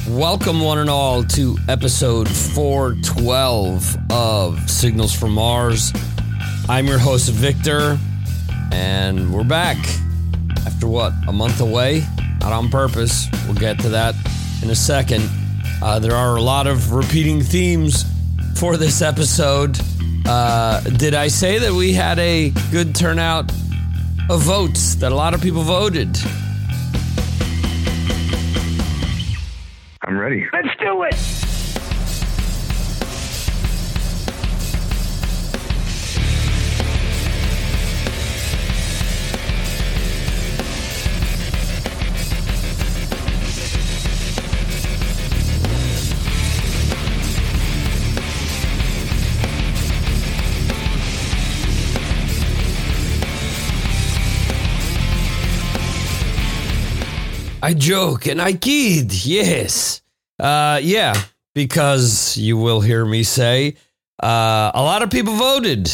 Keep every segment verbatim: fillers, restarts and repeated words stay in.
Welcome, one and all, to episode four twelve of Signals from Mars. I'm your host, Victor, and we're back after what, a month away? Not on purpose. We'll get to that in a second. Uh, there are a lot of repeating themes for this episode. Uh, did I say that we had a good turnout of votes, that a lot of people voted? I'm ready. Let's do it! I joke and I kid, yes. Uh, yeah, because you will hear me say, uh, a lot of people voted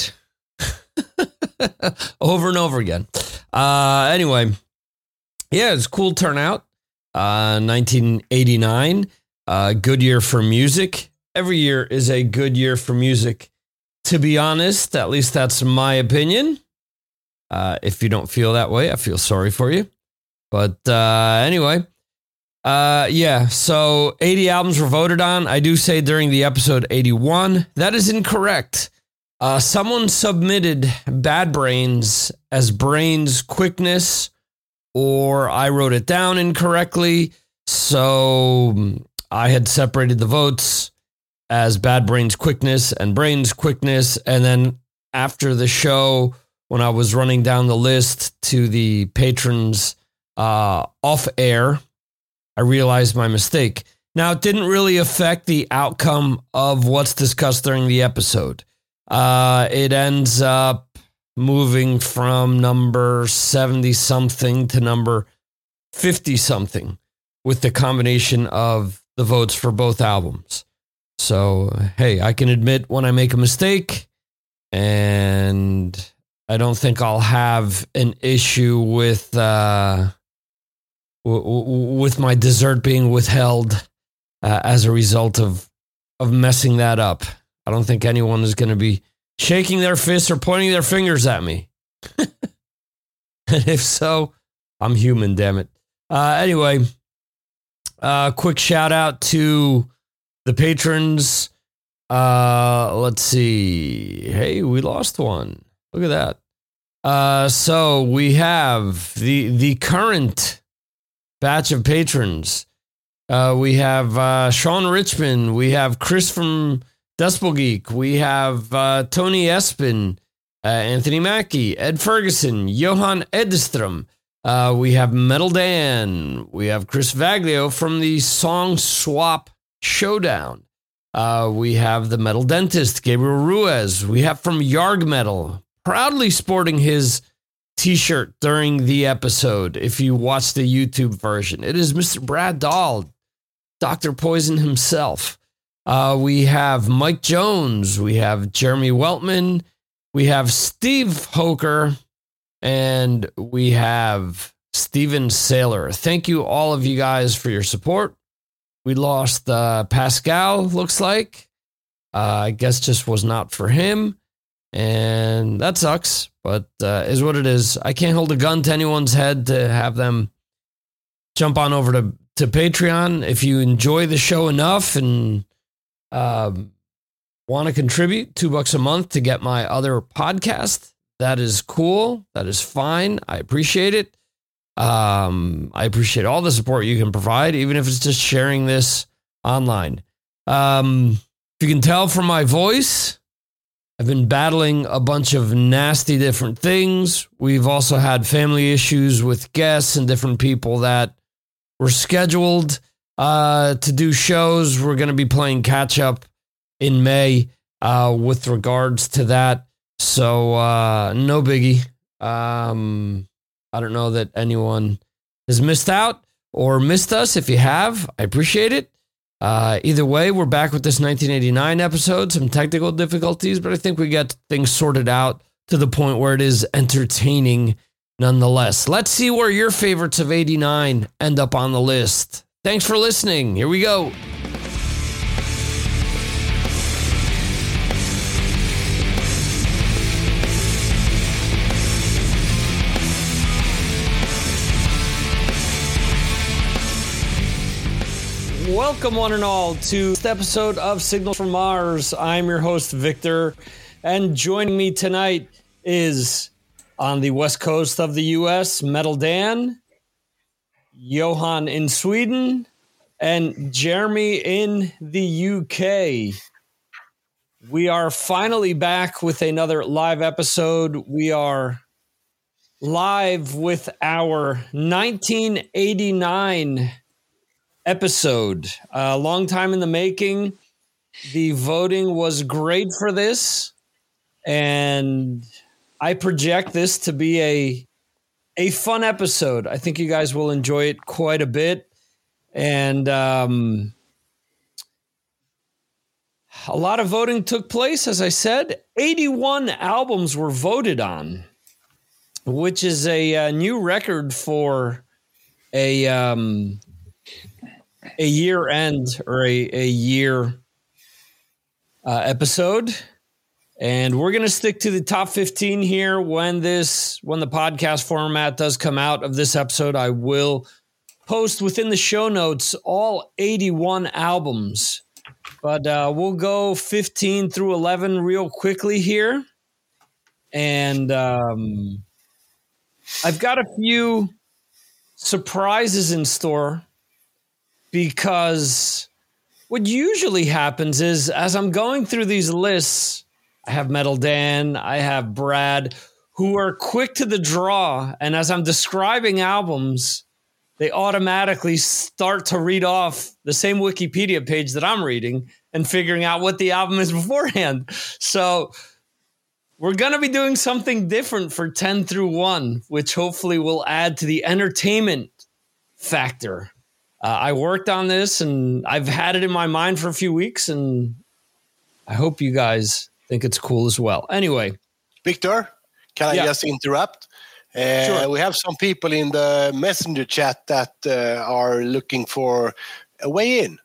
over and over again. Uh, anyway, yeah, it's a cool turnout. Uh, nineteen eighty-nine, uh, good year for music. Every year is a good year for music, to be honest. At least that's my opinion. Uh, if you don't feel that way, I feel sorry for you. But uh, anyway, uh, yeah, so eighty albums were voted on. I do say during the episode eighty-one. That is incorrect. Uh, someone submitted Bad Brains as Brains Quickness, or I wrote it down incorrectly. So I had separated the votes as Bad Brains Quickness and Brains Quickness. And then after the show, when I was running down the list to the patrons Uh, off air, I realized my mistake. Now, it didn't really affect the outcome of what's discussed during the episode. Uh, it ends up moving from number seventy-something to number fifty-something with the combination of the votes for both albums. So, hey, I can admit when I make a mistake, and I don't think I'll have an issue with... Uh, with my dessert being withheld uh, as a result of of messing that up. I don't think anyone is going to be shaking their fists or pointing their fingers at me. And if so, I'm human, damn it. Uh, anyway, uh, quick shout out to the patrons. Uh, let's see. Hey, we lost one. Look at that. Uh, so we have the the current batch of patrons. Uh, we have uh, Sean Richmond. We have Chris from Decibel Geek. We have uh, Tony Espin, uh, Anthony Mackie, Ed Ferguson, Johan Edstrom. Uh, we have Metal Dan. We have Chris Vaglio from the Song Swap Showdown. Uh, we have the Metal Dentist, Gabriel Ruiz. We have from Yarg Metal, proudly sporting his T-shirt during the episode. If you watch the YouTube version, it is Mister Brad Dahl, Doctor Poison himself. Uh, we have Mike Jones. We have Jeremy Weltman. We have Steve Hoker. And we have Steven Saylor. Thank you, all of you guys, for your support. We lost uh, Pascal, looks like. Uh, I guess just was not for him. And that sucks, but uh, is what it is. I can't hold a gun to anyone's head to have them jump on over to, to Patreon. If you enjoy the show enough and um, want to contribute two bucks a month to get my other podcast, that is cool. That is fine. I appreciate it. Um, I appreciate all the support you can provide, even if it's just sharing this online. Um, if you can tell from my voice, I've been battling a bunch of nasty different things. We've also had family issues with guests and different people that were scheduled uh, to do shows. We're going to be playing catch up in May uh, with regards to that. So uh, no biggie. Um, I don't know that anyone has missed out or missed us. If you have, I appreciate it. Uh, either way, we're back with this nineteen eighty-nine episode, some technical difficulties, but I think we get things sorted out to the point where it is entertaining nonetheless. Let's see where your favorites of eighty-nine end up on the list. Thanks for listening. Here we go. Welcome, one and all, to this episode of Signals from Mars. I'm your host, Victor, and joining me tonight is, on the west coast of the U S, Metal Dan, Johan in Sweden, and Jeremy in the U K. We are finally back with another live episode. We are live with our nineteen eighty-nine episode. A long time in the making. The voting was great for this, and I project this to be a a fun episode. I think you guys will enjoy it quite a bit, and um, a lot of voting took place. As I said, eighty-one albums were voted on, which is a, a new record for a um, a year end or a, a year uh, episode. And we're going to stick to the top fifteen here. When this, when the podcast format does come out of this episode, I will post within the show notes all eighty-one albums. But uh, we'll go fifteen through eleven real quickly here. And um, I've got a few surprises in store, because what usually happens is, as I'm going through these lists, I have Metal Dan, I have Brad, who are quick to the draw. And as I'm describing albums, they automatically start to read off the same Wikipedia page that I'm reading and figuring out what the album is beforehand. So we're going to be doing something different for ten through one, which hopefully will add to the entertainment factor. Uh, I worked on this, and I've had it in my mind for a few weeks, and I hope you guys think it's cool as well. Anyway. Victor, can I yeah. just interrupt? Uh, sure. We have some people in the messenger chat that uh, are looking for a way in.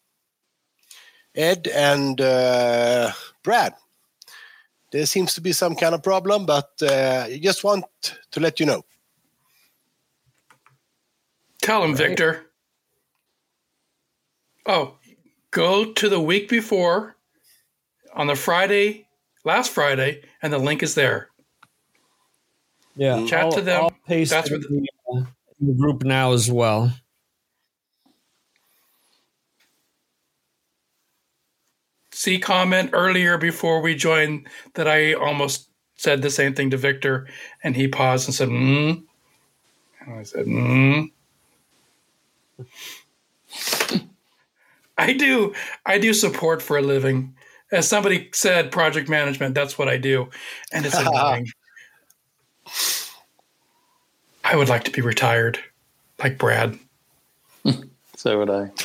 Ed and uh, Brad. There seems to be some kind of problem, but uh, I just want to let you know. Tell him, Victor. Oh, go to the week before on the Friday, last Friday, and the link is there. Yeah, Chat I'll, to them. I'll paste That's it what in, the, uh, in the group now as well. See comment earlier before we joined that I almost said the same thing to Victor, and he paused and said, mm. And I said, mm. I do. I do support for a living. As somebody said, project management, that's what I do. And it's annoying. I would like to be retired, like Brad. So would I.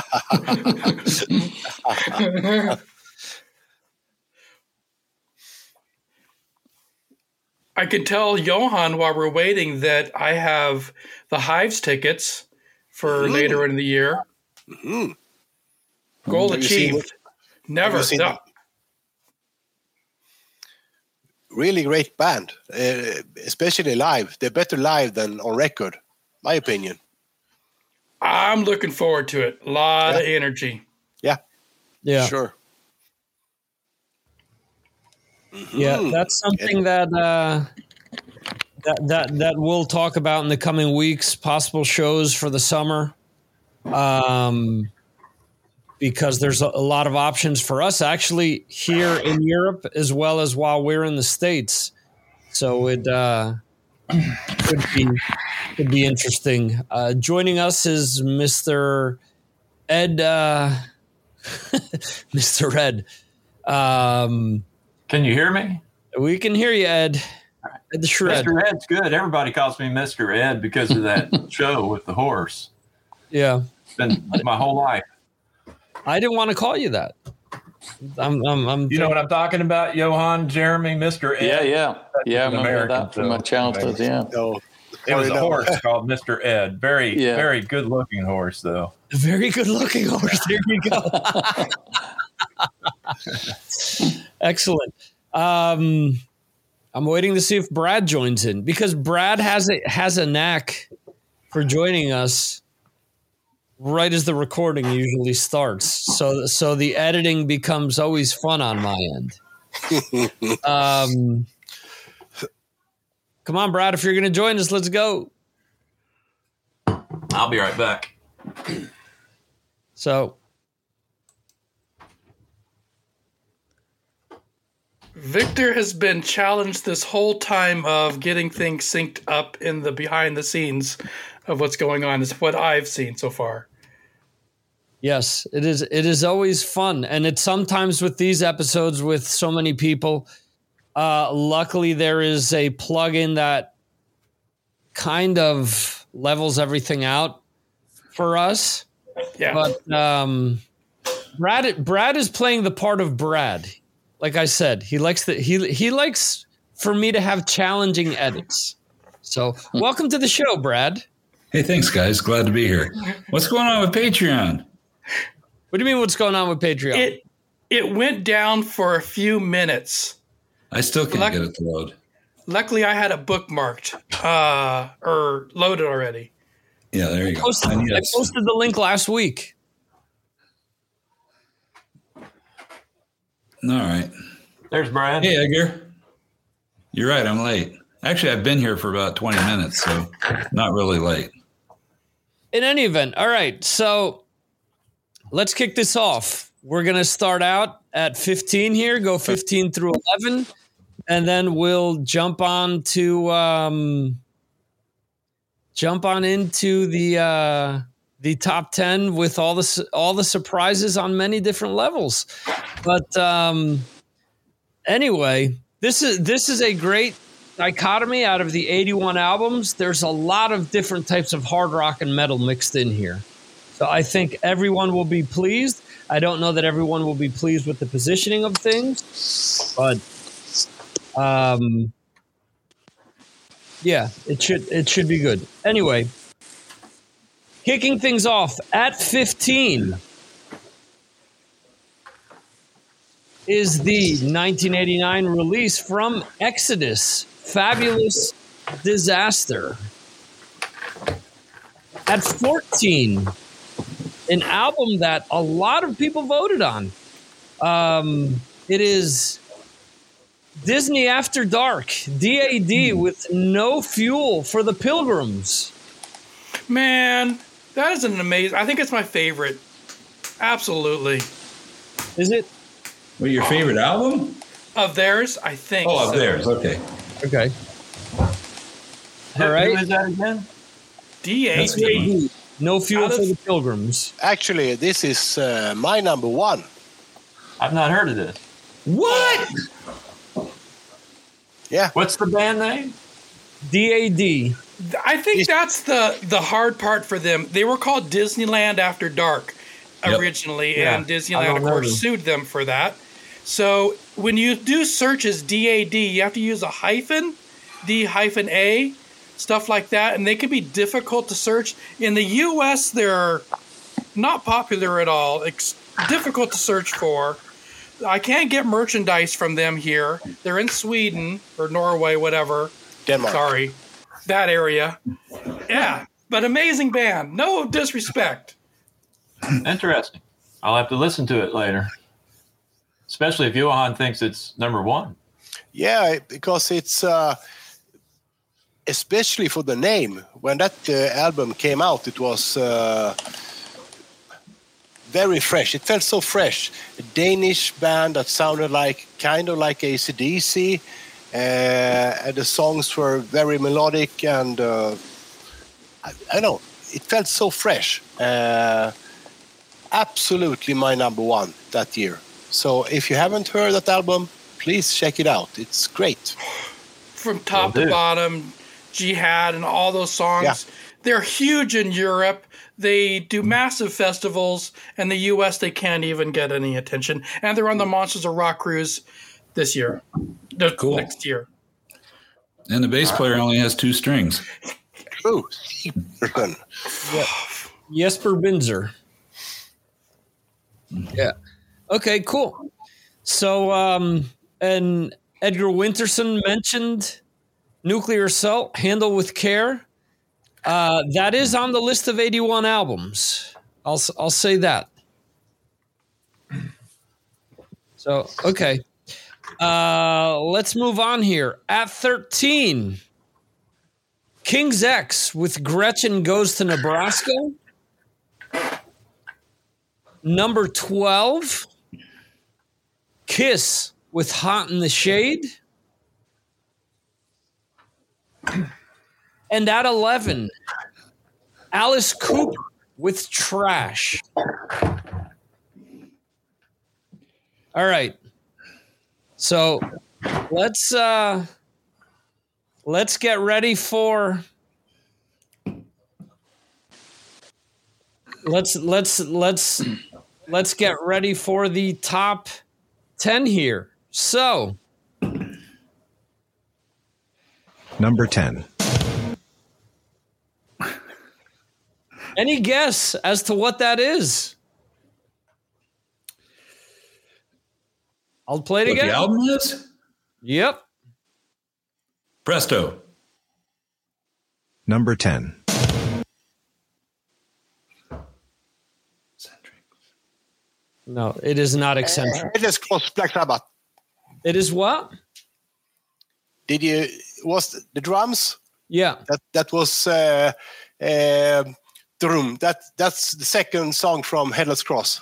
I can tell Johan while we're waiting that I have the Hives tickets for mm-hmm. later in the year. Mm-hmm. Goal have achieved. Never. No. Really great band, uh, especially live. They're better live than on record, my opinion. I'm looking forward to it. A lot yeah. of energy. Yeah. Yeah. Sure. Yeah, that's something that uh, that that that we'll talk about in the coming weeks. Possible shows for the summer, um, because there's a, a lot of options for us actually here in Europe as well as while we're in the States. So it uh, could be could be interesting. Uh, joining us is Mister Ed, uh, Mister Ed. Um, Can you hear me? We can hear you, Ed. Ed the Shred. Mister Ed's good. Everybody calls me Mister Ed because of that show with the horse. Yeah. It's been my whole life. I didn't want to call you that. I'm, I'm, I'm you know what I'm talking about, Johan, Jeremy, Mister Ed? Yeah, yeah. That's yeah, I remember American that from my show. childhood, yeah. No. It was you a know. horse called Mister Ed. Very, Yeah. very good looking horse, though. A very good looking horse. There you go. Excellent. Um, I'm waiting to see if Brad joins in because Brad has a has a knack for joining us right as the recording usually starts. So so the editing becomes always fun on my end. Um, come on, Brad, if you're going to join us, let's go. I'll be right back. So Victor has been challenged this whole time of getting things synced up in the behind the scenes of what's going on, is what I've seen so far. yes, it is. It is always fun, and it's sometimes with these episodes with so many people. Uh, luckily, there is a plugin that kind of levels everything out for us. Yeah. But um, Brad, Brad is playing the part of Brad. Like I said, he likes the he he likes for me to have challenging edits. So, welcome to the show, Brad. Hey, thanks, guys. Glad to be here. What's going on with Patreon? What do you mean? What's going on with Patreon? It it went down for a few minutes. I still can't Luck- get it to load. Luckily, I had it bookmarked uh, or loaded already. Yeah, there you go. posted, And I yes, posted the link last week. all right. There's Brad. Hey, Edgar. You're right. I'm late. Actually, I've been here for about twenty minutes, so not really late. In any event, all right. So let's kick this off. We're going to start out at fifteen here, go fifteen through eleven, and then we'll jump on to um, jump on into the uh, the top ten with all the su- all the surprises on many different levels. But um, anyway, this is this is a great dichotomy out of the eighty-one albums. There's a lot of different types of hard rock and metal mixed in here. So I think everyone will be pleased. I don't know that everyone will be pleased with the positioning of things, but um, yeah, it should it should be good. Anyway, kicking things off at fifteen is the nineteen eighty-nine release from Exodus, Fabulous Disaster. At fourteen, an album that a lot of people voted on. Um, it is Disney After Dark, D A D with No Fuel for the Pilgrims. Man, that is an amazing. I think it's my favorite. Absolutely. Is it? Well, your favorite album? Of theirs, I think. Oh, of so. theirs. Okay. Okay. Who- All right. Who is that again? D A That's D. No Fuel Out of- for the Pilgrims. Actually, this is uh, my number one. I've not heard of this. What? Yeah. What's the band name? D A D. I think that's the the hard part for them. They were called Disneyland After Dark Yep. originally, Yeah, and I Disneyland, don't of know course, them. sued them for that. So when you do searches D A D, you have to use a hyphen, D hyphen A, stuff like that, and they can be difficult to search. In the U S, they're not popular at all. It's difficult to search for. I can't get merchandise from them here. They're in Sweden or Norway, whatever. Denmark. Sorry, that area. Yeah, but amazing band. No disrespect. Interesting. I'll have to listen to it later. Especially if Johan thinks it's number one. Yeah, because it's uh, especially for the name. When that uh, album came out, it was uh, very fresh. It felt so fresh. A Danish band that sounded like kind of like A C D C, uh, and the songs were very melodic and uh, I, I don't know. It felt so fresh. Uh, absolutely my number one that year. So if you haven't heard that album, please check it out. It's great. From top Will to do. bottom, Jihad and all those songs. Yeah. They're huge in Europe. They do massive festivals. In the U S, they can't even get any attention. And they're on the Monsters of Rock cruise this year. The Cool. Next year. And the bass player only has two strings. true. Yeah. Jesper Binzer. Yeah. Okay, cool. So, um, and Edgar Winterson mentioned Nuclear Assault, Handle with Care. Uh, that is on the list of eighty-one albums. I'll I'll say that. So, okay. Uh, let's move on here. At thirteen, King's X with Gretchen Goes to Nebraska. Number twelve, Kiss with Hot in the Shade. And at eleven, Alice Cooper with Trash. All right. So let's uh, let's get ready for let's let's let's let's get ready for the top ten here. So number ten. Any guess as to what that is? I'll play it What again. the album is? Yep. Presto. Number ten. No, it is not Eccentric. It is close. Black Sabbath. It is what? Did you was the drums? Yeah. That that was uh, uh, the room. That that's the second song from Headless Cross.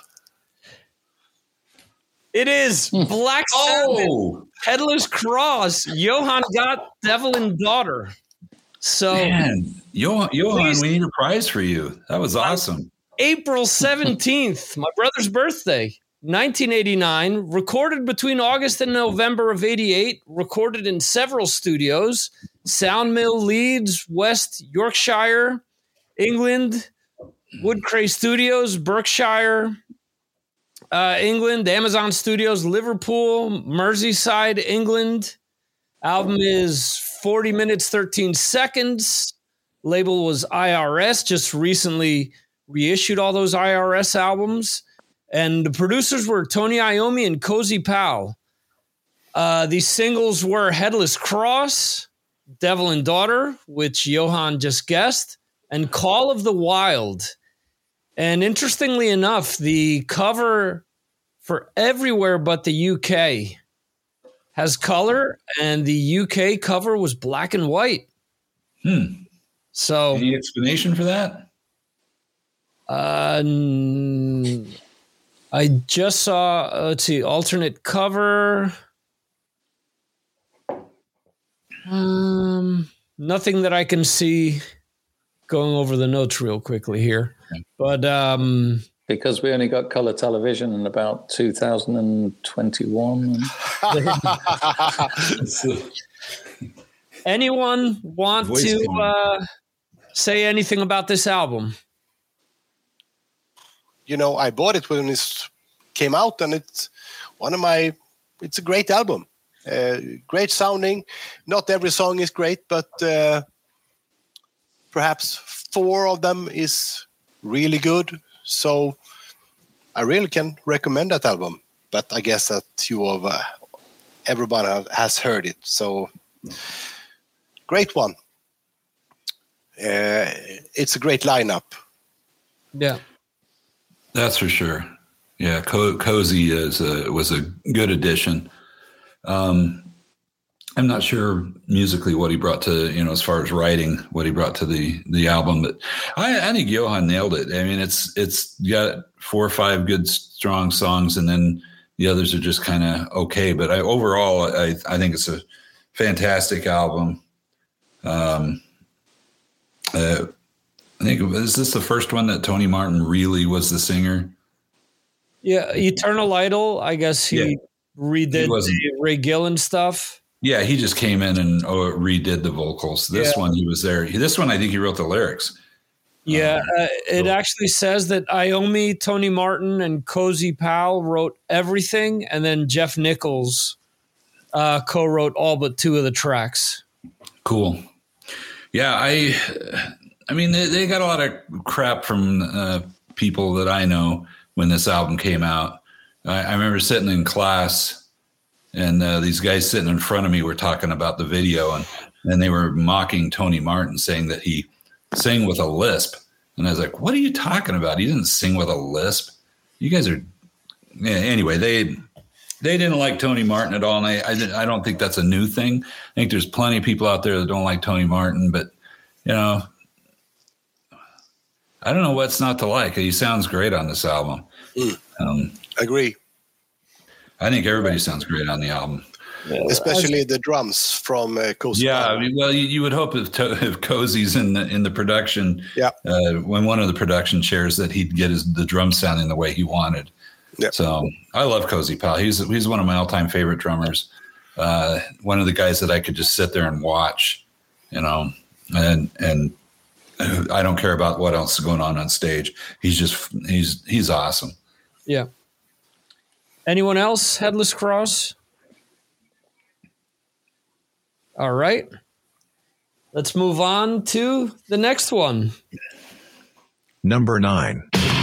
It is Black Sabbath, Oh, Headless Cross, Johann Gott, Devil and Daughter. So man. Johan, Johan Please. we need a prize for you. That was awesome. April seventeenth, my brother's birthday, nineteen eighty-nine, recorded between August and November of eighty-eight, recorded in several studios, Sound Mill, Leeds, West Yorkshire, England, Woodcray Studios, Berkshire, uh, England, Amazon Studios, Liverpool, Merseyside, England. Album is forty minutes, thirteen seconds. Label was I R S, just recently reissued all those I R S albums. And the producers were Tony Iommi and Cozy Powell. Uh, these singles were Headless Cross, Devil and Daughter, which Johan just guessed, and Call of the Wild. And interestingly enough, the cover for everywhere but the U K has color, and the U K cover was black and white. Hmm. So, Any explanation for that? uh, n- I just saw, uh, let's see, alternate cover. Um, nothing that I can see. Going over the notes real quickly here. But, um, Because we only got color television in about two thousand twenty-one. anyone want Voice to coming. uh, say anything about this album? You know, I bought it when it came out, and it's one of my. It's a great album, uh, great sounding. Not every song is great, but uh, perhaps four of them is really good. So I really can recommend that album. But I guess that you of uh, everyone have, has heard it. So great one. Uh, it's a great lineup. Yeah. That's for sure. Yeah, Co- Cozy is a, was a good addition. Um, I'm not sure musically what he brought to, you know, as far as writing, what he brought to the the album, but I, I think Johan nailed it. I mean, it's it's got four or five good strong songs, and then the others are just kind of okay. But I, overall, I I think it's a fantastic album. Um, uh, I think is this the first one that Tony Martin really was the singer? Yeah. Eternal Idol, I guess he Yeah. redid He wasn't- the Ray Gillen stuff. Yeah, he just came in and oh, redid the vocals. This Yeah. one, he was there. This one, I think he wrote the lyrics. Yeah, uh, it cool. actually says that Iommi, Tony Martin, and Cozy Powell wrote everything, and then Jeff Nichols uh, co-wrote all but two of the tracks. Cool. Yeah, I I mean, they, they got a lot of crap from uh, people that I know when this album came out. I, I remember sitting in class, and uh, these guys sitting in front of me were talking about the video, and, and they were mocking Tony Martin, saying that he sang with a lisp. And I was like, what are you talking about? He didn't sing with a lisp. You guys are yeah, – anyway, they they didn't like Tony Martin at all, and I, I, I don't think that's a new thing. I think there's plenty of people out there that don't like Tony Martin, but, you know, I don't know what's not to like. He sounds great on this album. Mm. Um, Agree. I think everybody sounds great on the album. Especially the drums from uh, Cozy Yeah, Powell. I mean, well, you, you would hope if, to, if Cozy's in the in the production, Yeah. uh, when one of the production chairs, that he'd get his the drum sounding the way he wanted. Yeah. So I love Cozy Powell. He's he's one of my all time favorite drummers. Uh, one of the guys that I could just sit there and watch, you know, and and I don't care about what else is going on on stage. He's just he's he's awesome. Yeah. Anyone else? Headless Cross? All right. Let's move on to the next one. Number nine.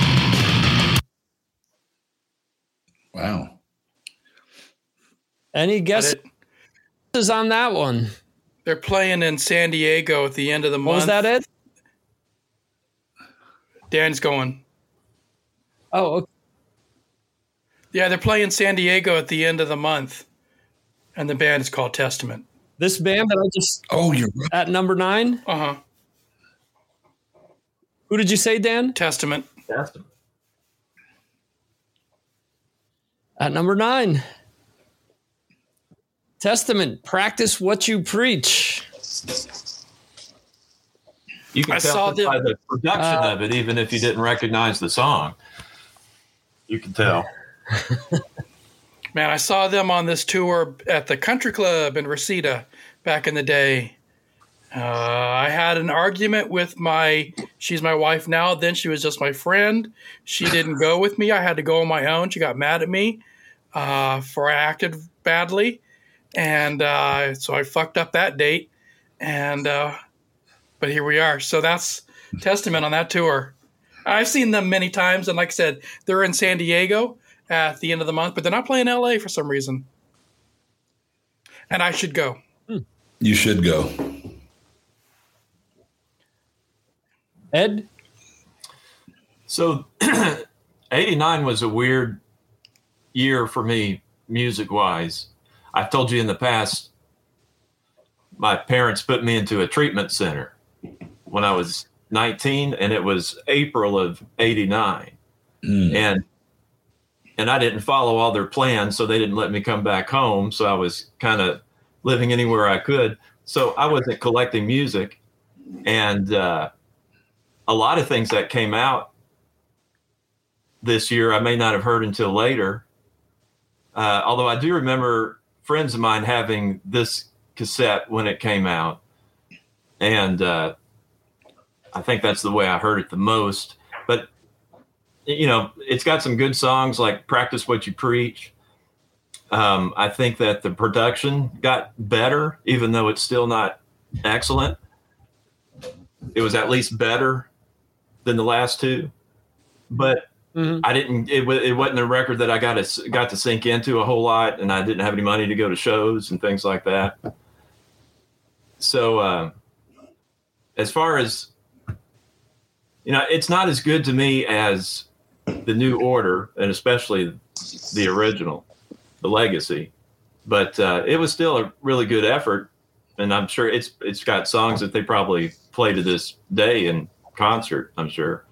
Wow. Any guesses on that one? They're playing in San Diego at the end of the month. What was that, Ed? Dan's going. Oh, okay. Yeah, they're playing San Diego at the end of the month, and the band is called Testament. This band that I just Oh, you're right. at number nine. Uh huh. Who did you say, Dan? Testament. Testament. At number nine. Testament. Practice what you preach. You can I tell saw just by the production Uh, of it, even if you didn't recognize the song. You can tell. Man, I saw them on this tour at the Country Club in Reseda back in the day. Uh, I had an argument with my, she's my wife now, then she was just my friend. She didn't go with me. I had to go on my own. She got mad at me uh, for I acted badly. And uh, so I fucked up that date. And, uh, but here we are. So that's Testament on that tour. I've seen them many times. And like I said, they're in San Diego at the end of the month, but they're not playing L A for some reason. And I should go. You should go. Ed? So eighty-nine was a weird year for me music-wise. I've told you in the past, my parents put me into a treatment center when I was nineteen, and it was April of eighty-nine. Mm. And and I didn't follow all their plans, so they didn't let me come back home. So I was kind of living anywhere I could. So I wasn't collecting music. And uh, a lot of things that came out this year I may not have heard until later. Uh, although I do remember friends of mine having this cassette when it came out. And uh, I think that's the way I heard it the most. But, you know, it's got some good songs like Practice What You Preach. Um, I think that the production got better, even though it's still not excellent. It was at least better than the last two. But mm-hmm. I didn't, it, it wasn't a record that I got to, got to sink into a whole lot, and I didn't have any money to go to shows and things like that. So uh, as far as, you know, it's not as good to me as the New Order, and especially the original, the Legacy. But uh, it was still a really good effort, and I'm sure it's it's got songs that they probably play to this day in concert, I'm sure.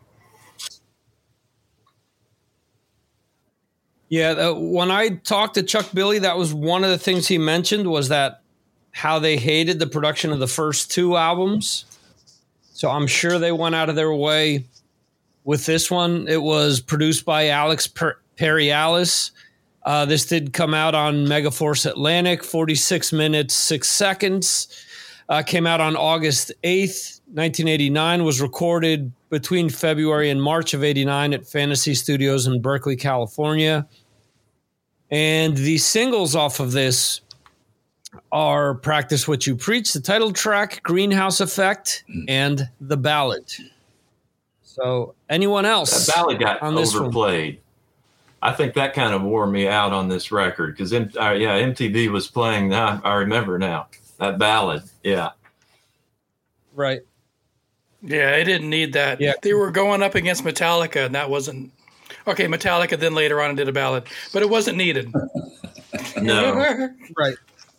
Yeah, uh, when I talked to Chuck Billy, that was one of the things he mentioned, was that how they hated the production of the first two albums. So I'm sure they went out of their way with this one. It was produced by Alex per- Perialis. Uh, this did come out on Megaforce Atlantic, forty-six minutes, six seconds. Uh, came out on August eighth, nineteen eighty-nine, was recorded between February and March of eighty-nine at Fantasy Studios in Berkeley, California. And the singles off of this are Practice What You Preach, the title track, Greenhouse Effect, and The Ballad. So anyone else? That ballad got on this overplayed. one? I think that kind of wore me out on this record because, uh, yeah, M T V was playing. Now I remember now that ballad. Yeah, right. Yeah, it didn't need that. Yeah. They were going up against Metallica, and that wasn't okay. Metallica then later on did a ballad, but it wasn't needed. no, Right.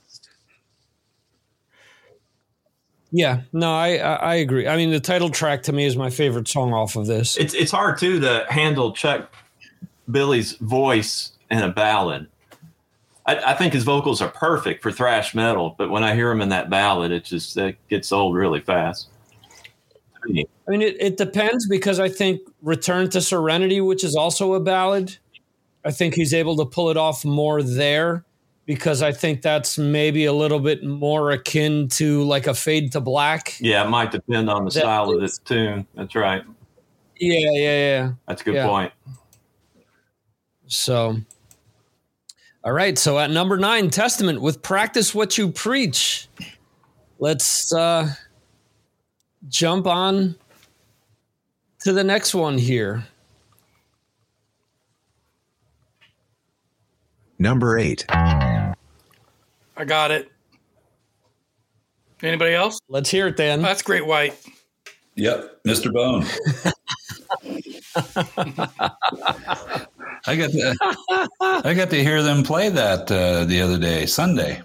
Yeah, no, I, I I agree. I mean, the title track to me is my favorite song off of this. it's it's hard too to handle Chuck Billy's voice in a ballad. I, I think his vocals are perfect for thrash metal, but when I hear him in that ballad, it just it gets old really fast. I mean, it, it depends because I think Return to Serenity, which is also a ballad, I think he's able to pull it off more there because I think that's maybe a little bit more akin to like a Fade to Black. Yeah, it might depend on the That style of is- the tune. That's right. Yeah, yeah, yeah. That's a good Yeah. point. So, all right. So at number nine, Testament with Practice What You Preach. Let's uh, jump on to the next one here. Number eight. I got it. Anybody else? Let's hear it, Dan. That's Great White. Yep, Mister Bone. I got to, I got to hear them play that uh, the other day, Sunday.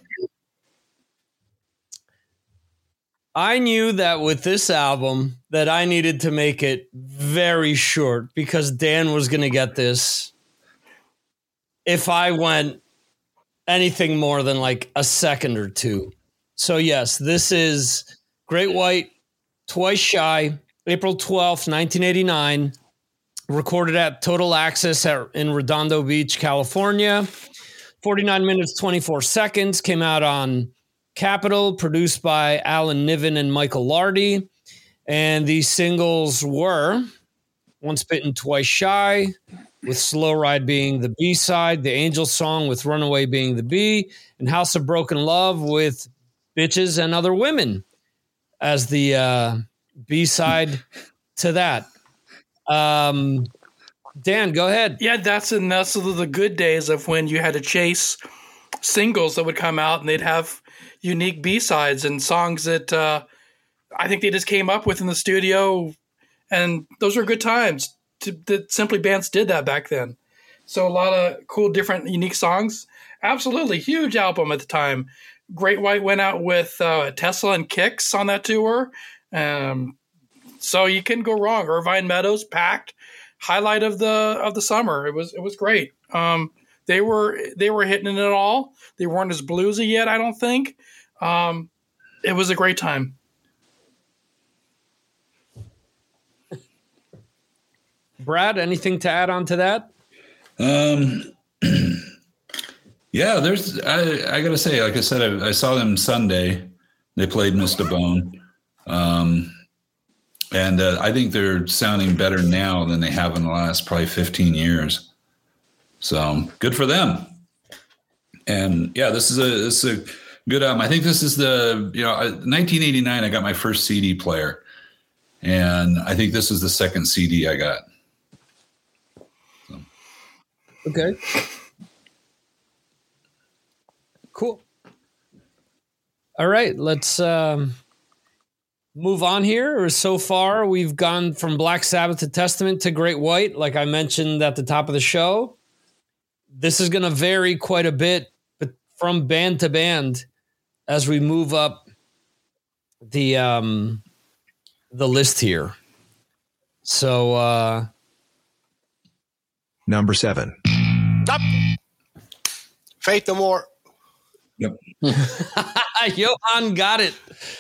I knew that with this album that I needed to make it very short because Dan was going to get this if I went anything more than like a second or two. So yes, this is Great White, Twice Shy, April twelfth, nineteen eighty-nine, recorded at Total Access at, in Redondo Beach, California. forty-nine minutes, twenty-four seconds, came out on Capitol, produced by Alan Niven and Michael Lardy. And these singles were Once Bitten, Twice Shy, with Slow Ride being the B-side, The Angel Song with Runaway being the B, and House of Broken Love with Bitches and Other Women as the uh, B-side to that. Um, Dan, go ahead. Yeah, that's and that's the good days of when you had to chase singles that would come out and they'd have unique B-sides and songs that uh, I think they just came up with in the studio, and those were good times. To, that Simply Bands did that back then. So a lot of cool, different, unique songs. Absolutely huge album at the time. Great White went out with uh, Tesla and Kix on that tour. Um, so you couldn't go wrong. Irvine Meadows, packed, highlight of the of the summer. It was it was great. Um, they were they were hitting it all. They weren't as bluesy yet, I don't think. Um, it was a great time. Brad, anything to add on to that? Um, yeah, there's. I, I got to say, like I said, I, I saw them Sunday. They played Mister Bone, um, and uh, I think they're sounding better now than they have in the last probably fifteen years. So good for them. And yeah, this is a this is a good album. I think this is the you know nineteen eighty-nine. I got my first C D player, and I think this is the second C D I got. Okay. Cool. All right, let's um, move on here. So far, we've gone from Black Sabbath to Testament to Great White, like I mentioned at the top of the show. This is going to vary quite a bit but from band to band as we move up the um, the list here. So, uh, Number seven. Up. Faith No More. Yep. Johan got it.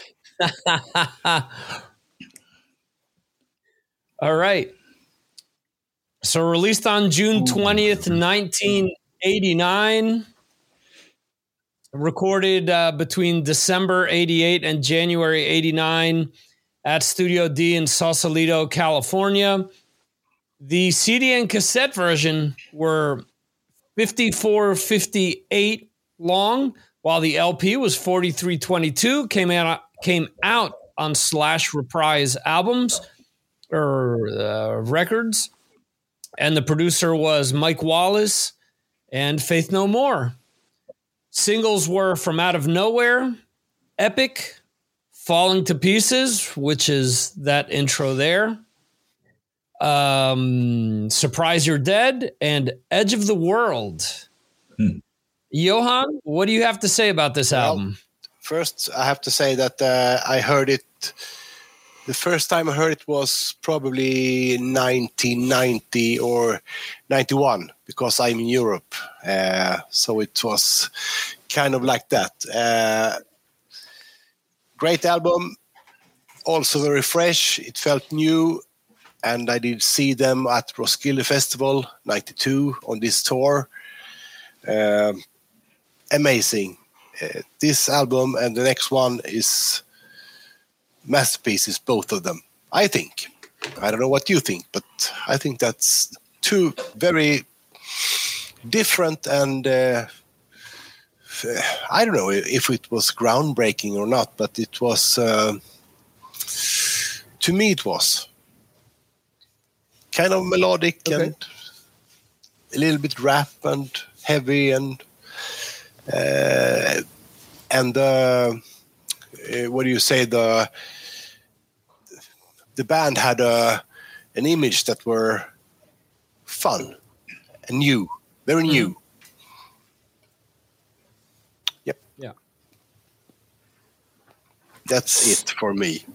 All right. So released on June twentieth, nineteen eighty-nine. Recorded uh, between December eighty-eight and January eighty-nine at Studio D in Sausalito, California. The C D and cassette version were fifty-four fifty-eight long. while the L P was forty-three twenty-two, came out came out on Slash Reprise albums or uh, records, and the producer was Mike Wallace and Faith No More. Singles were From Out of Nowhere, Epic, Falling to Pieces, which is that intro there, um, Surprise You're Dead, and Edge of the World. Hmm. Johan, what do you have to say about this well, album? First, I have to say that uh, I heard it, the first time I heard it was probably nineteen ninety or ninety-one, because I'm in Europe. Uh, so it was kind of like that. Uh, great album, also very fresh. It felt new. And I did see them at Roskilde Festival, ninety-two, on this tour. Um, amazing. Uh, this album and the next one is masterpieces, both of them, I think. I don't know what you think, but I think that's two very different and uh, I don't know if it was groundbreaking or not, but it was, uh, to me it was kind of melodic okay. and a little bit rap and heavy and uh, and uh, what do you say, the the band had a an image that were fun and new, very new. Mm-hmm. Yep. Yeah. That's it for me.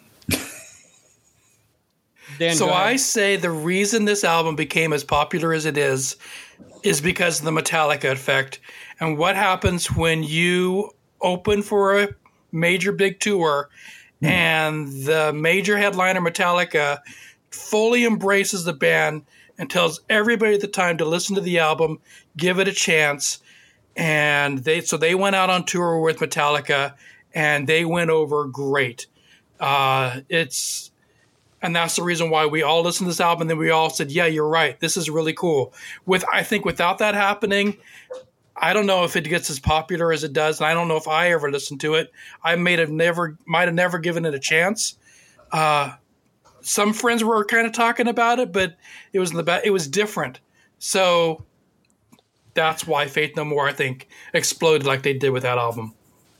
Dan, so I say the reason this album became as popular as it is is because of the Metallica effect. And what happens when you open for a major big tour mm. and the major headliner Metallica fully embraces the band and tells everybody at the time to listen to the album, give it a chance. And they so they went out on tour with Metallica and they went over great. Uh, it's And that's the reason why we all listened to this album. And then we all said, yeah, you're right. This is really cool. With I think without that happening, I don't know if it gets as popular as it does. And I don't know if I ever listened to it. I may have never, might have never given it a chance. Uh, some friends were kind of talking about it, but it was in the ba- it was different. So that's why Faith No More, I think, exploded like they did with that album.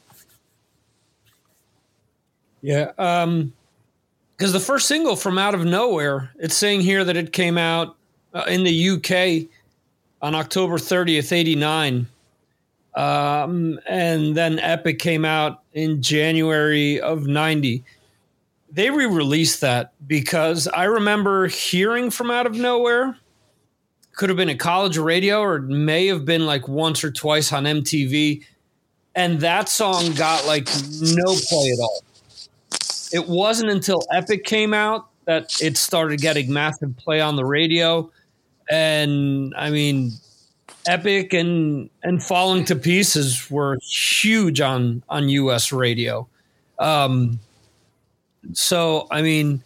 Yeah. Um, Because the first single, From Out of Nowhere, it's saying here that it came out uh, in the U K on October thirtieth, eighty-nine. Um, and then Epic came out in January of ninety. They re-released that because I remember hearing From Out of Nowhere. Could have been a college radio, or it may have been like once or twice on M T V. And that song got like no play at all. It wasn't until Epic came out that it started getting massive play on the radio. And I mean, Epic and, and Falling to Pieces were huge on, on U S radio. Um, so, I mean,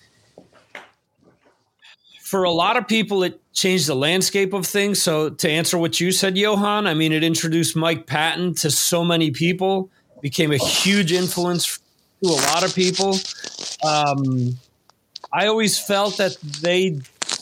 for a lot of people, it changed the landscape of things. So to answer what you said, Johan, I mean, it introduced Mike Patton to so many people, became a huge influence to a lot of people. Um, I always felt that they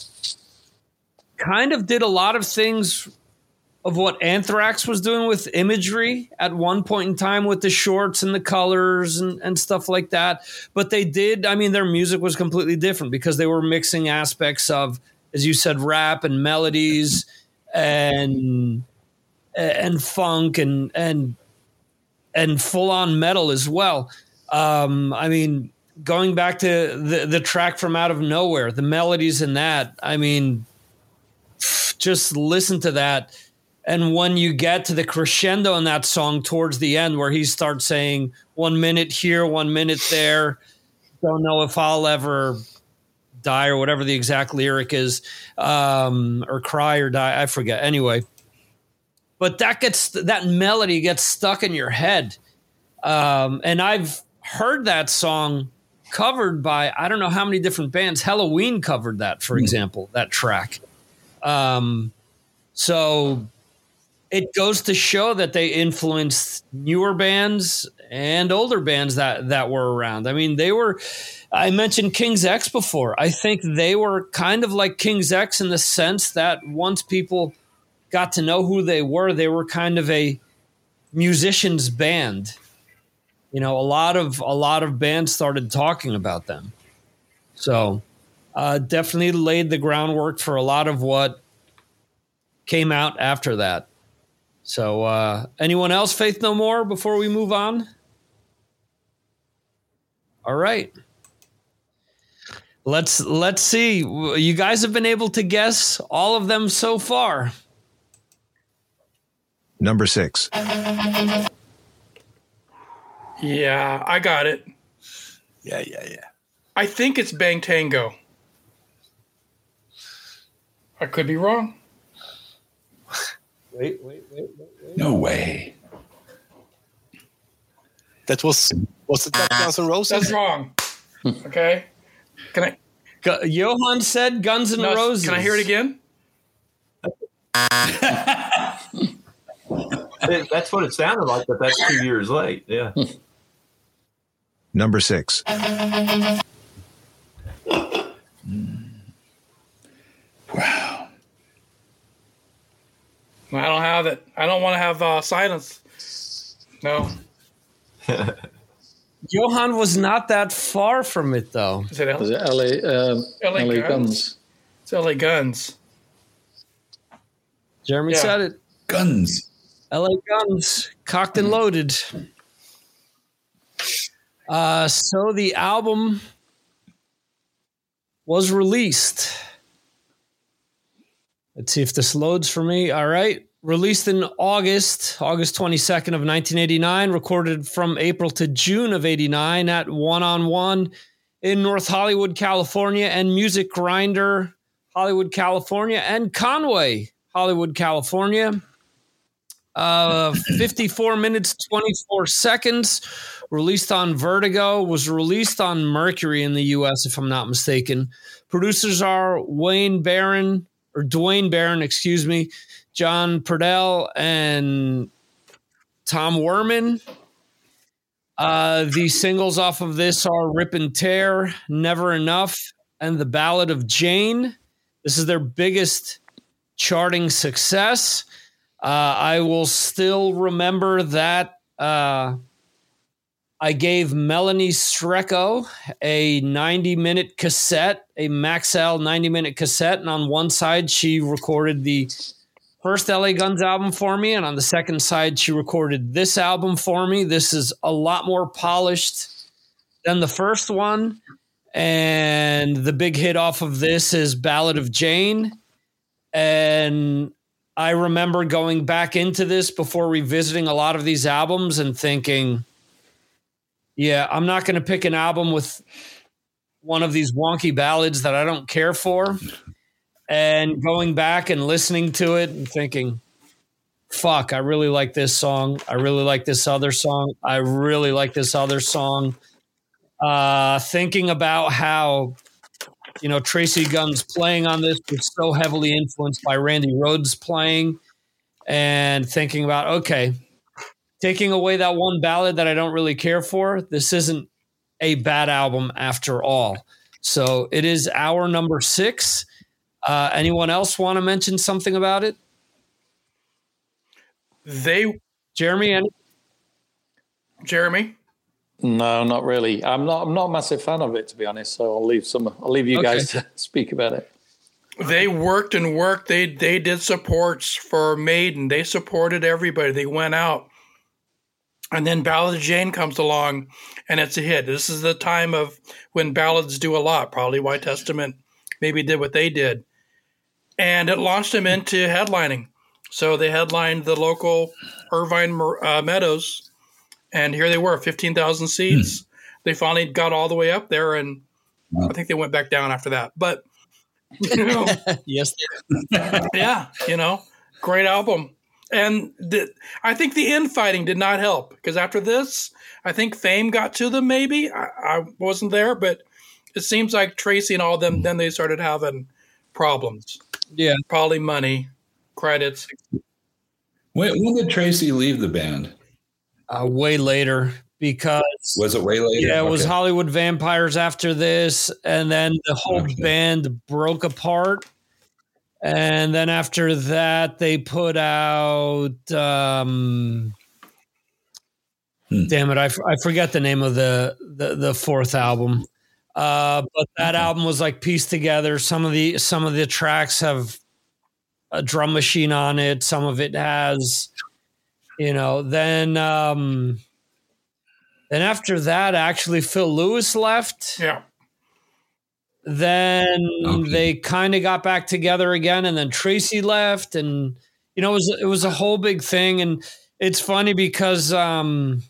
kind of did a lot of things of what Anthrax was doing with imagery at one point in time with the shorts and the colors and, and stuff like that. But they did, I mean, their music was completely different because they were mixing aspects of, as you said, rap and melodies and and funk and and and full-on metal as well. Um, I mean, going back to the, the track From Out of Nowhere, the melodies in that, I mean, just listen to that. And when you get to the crescendo in that song towards the end, where he starts saying one minute here, one minute there, don't know if I'll ever die, or whatever the exact lyric is, um, or cry or die, I forget. Anyway, but that gets, that melody gets stuck in your head. Um, and I've heard that song covered by, I don't know how many different bands. Halloween covered that, for example, that track. Um, so it goes to show that they influenced newer bands and older bands that, that were around. I mean, they were, I mentioned King's X before. I think they were kind of like King's X in the sense that once people got to know who they were, they were kind of a musician's band. You know, a lot of a lot of bands started talking about them. So uh, definitely laid the groundwork for a lot of what came out after that. So uh, anyone else, Faith No More, before we move on? All right. Let's let's see. You guys have been able to guess all of them so far. Number six. Yeah, I got it. Yeah, yeah, yeah. I think it's Bang Tango. I could be wrong. Wait, wait, wait, wait, wait. No way. That was was it that Guns N' Roses? That's wrong. Okay. Can I? Gu- Johan said Guns N' no, Roses. Can I hear it again? That's what it sounded like, but that's two years late. Yeah. Number six. Wow. I don't have it. I don't want to have uh, silence. No. Johan was not that far from it, though. Is it Was L- it L A, uh, L A L A Guns? Guns? It's L A Guns. Jeremy Yeah. said it. Guns. L A Guns, cocked and loaded. Uh, so the album was released. Let's see if this loads for me. All right. Released in August, August twenty-second of nineteen eighty-nine, recorded from April to June of eighty-nine at One on One in North Hollywood, California, and Music Grinder, Hollywood, California, and Conway, Hollywood, California. Uh, fifty-four minutes, twenty-four seconds, released on Vertigo, was released on Mercury in the U S, if I'm not mistaken. Producers are Wayne Barron, or Dwayne Barron, excuse me, John Purdell, and Tom Werman. Uh, the singles off of this are Rip and Tear, Never Enough, and The Ballad of Jane. This is their biggest charting success. Uh, I will still remember that uh, I gave Melanie Strecco a ninety-minute cassette, a Maxell ninety-minute cassette, and on one side she recorded the first L A Guns album for me, and on the second side she recorded this album for me. This is a lot more polished than the first one, and the big hit off of this is Ballad of Jane, and I remember going back into this before revisiting a lot of these albums and thinking, yeah, I'm not going to pick an album with one of these wonky ballads that I don't care for. And going back and listening to it and thinking, fuck, I really like this song. I really like this other song. I really like this other song. Uh, thinking about how, you know, Tracy Gunn's playing on this was so heavily influenced by Randy Rhoads playing, and thinking about, okay, taking away that one ballad that I don't really care for, this isn't a bad album after all. So it is our number six. Uh, anyone else want to mention something about it? They, Jeremy, any? Jeremy. No, not really. I'm not. I'm not a massive fan of it, to be honest. So I'll leave some. I'll leave you Okay. guys to speak about it. They worked and worked. They they did supports for Maiden. They supported everybody. They went out. And then Ballad of Jane comes along, and it's a hit. This is the time of when ballads do a lot. Probably White Testament maybe did what they did. And it launched them into headlining. So they headlined the local Irvine uh, Meadows. And here they were, fifteen thousand seats. Hmm. They finally got all the way up there, and wow. I think they went back down after that. But, you know. Yes. Yeah, you know, great album. And the, I think the infighting did not help, because after this, I think fame got to them maybe. I, I wasn't there, but it seems like Tracy and all of them, then they started having problems. Yeah. Probably money, credits. When, when did Tracy leave the band? Uh, way later, because Was it way later? yeah, it was Okay. Hollywood Vampires after this, and then the whole Okay. band broke apart. And then after that, they put out. Um, Hmm. Damn it, I, f- I forget the name of the the, the fourth album. Uh, but that Okay. album was like pieced together. Some of the some of the tracks have a drum machine on it. Some of it has, you know. Then um, then after that, actually, Phil Lewis left. Yeah. Then Okay. they kind of got back together again, and then Tracy left, and you know, it was it was a whole big thing. And it's funny because um,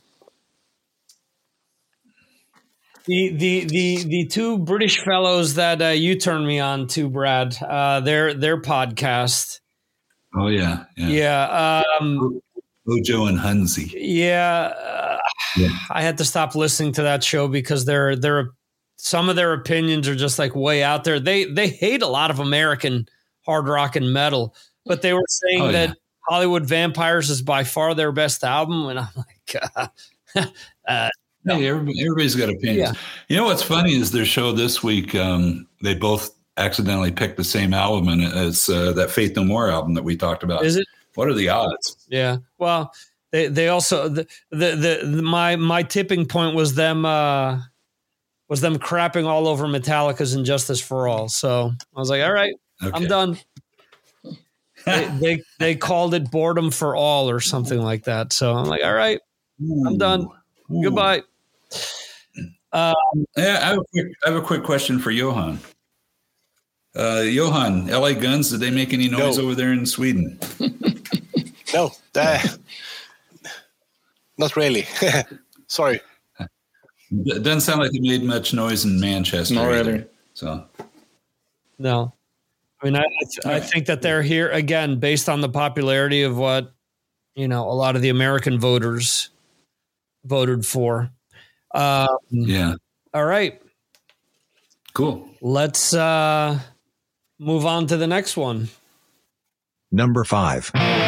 the the the the two British fellows that uh, you turned me on to, Brad, uh, their their podcast, Oh yeah, yeah. yeah, um, Ojo and Hunzi. yeah, uh, Yeah. I had to stop listening to that show because they're they're some of their opinions are just like way out there. They they hate a lot of American hard rock and metal, but they were saying Oh, that yeah. Hollywood Vampires is by far their best album, and I'm like, uh, uh, Hey, everybody, everybody's got opinions. Yeah. You know what's funny is their show this week. Um, they both accidentally picked the same album, and it's uh, that Faith No More album that we talked about. is it? What are the odds? Yeah. Well, they they also the the, the, the my my tipping point was them uh, was them crapping all over Metallica's "Injustice for All." So I was like, all right, Okay. I'm done. they, they they called it boredom for all or something like that. So I'm like, all right, I'm done. Ooh. Goodbye. Uh, Yeah, I have, a quick, I have a quick question for Johan. Uh, Johan, L A Guns, did they make any noise No. over there in Sweden? No, that, not really. Sorry. It doesn't sound like they made much noise in Manchester. Not either. really. So, no, I mean, I I think that they're here again based on the popularity of what you know a lot of the American voters voted for. Um, yeah, all right, cool. let's uh, move on to the next one. Number five.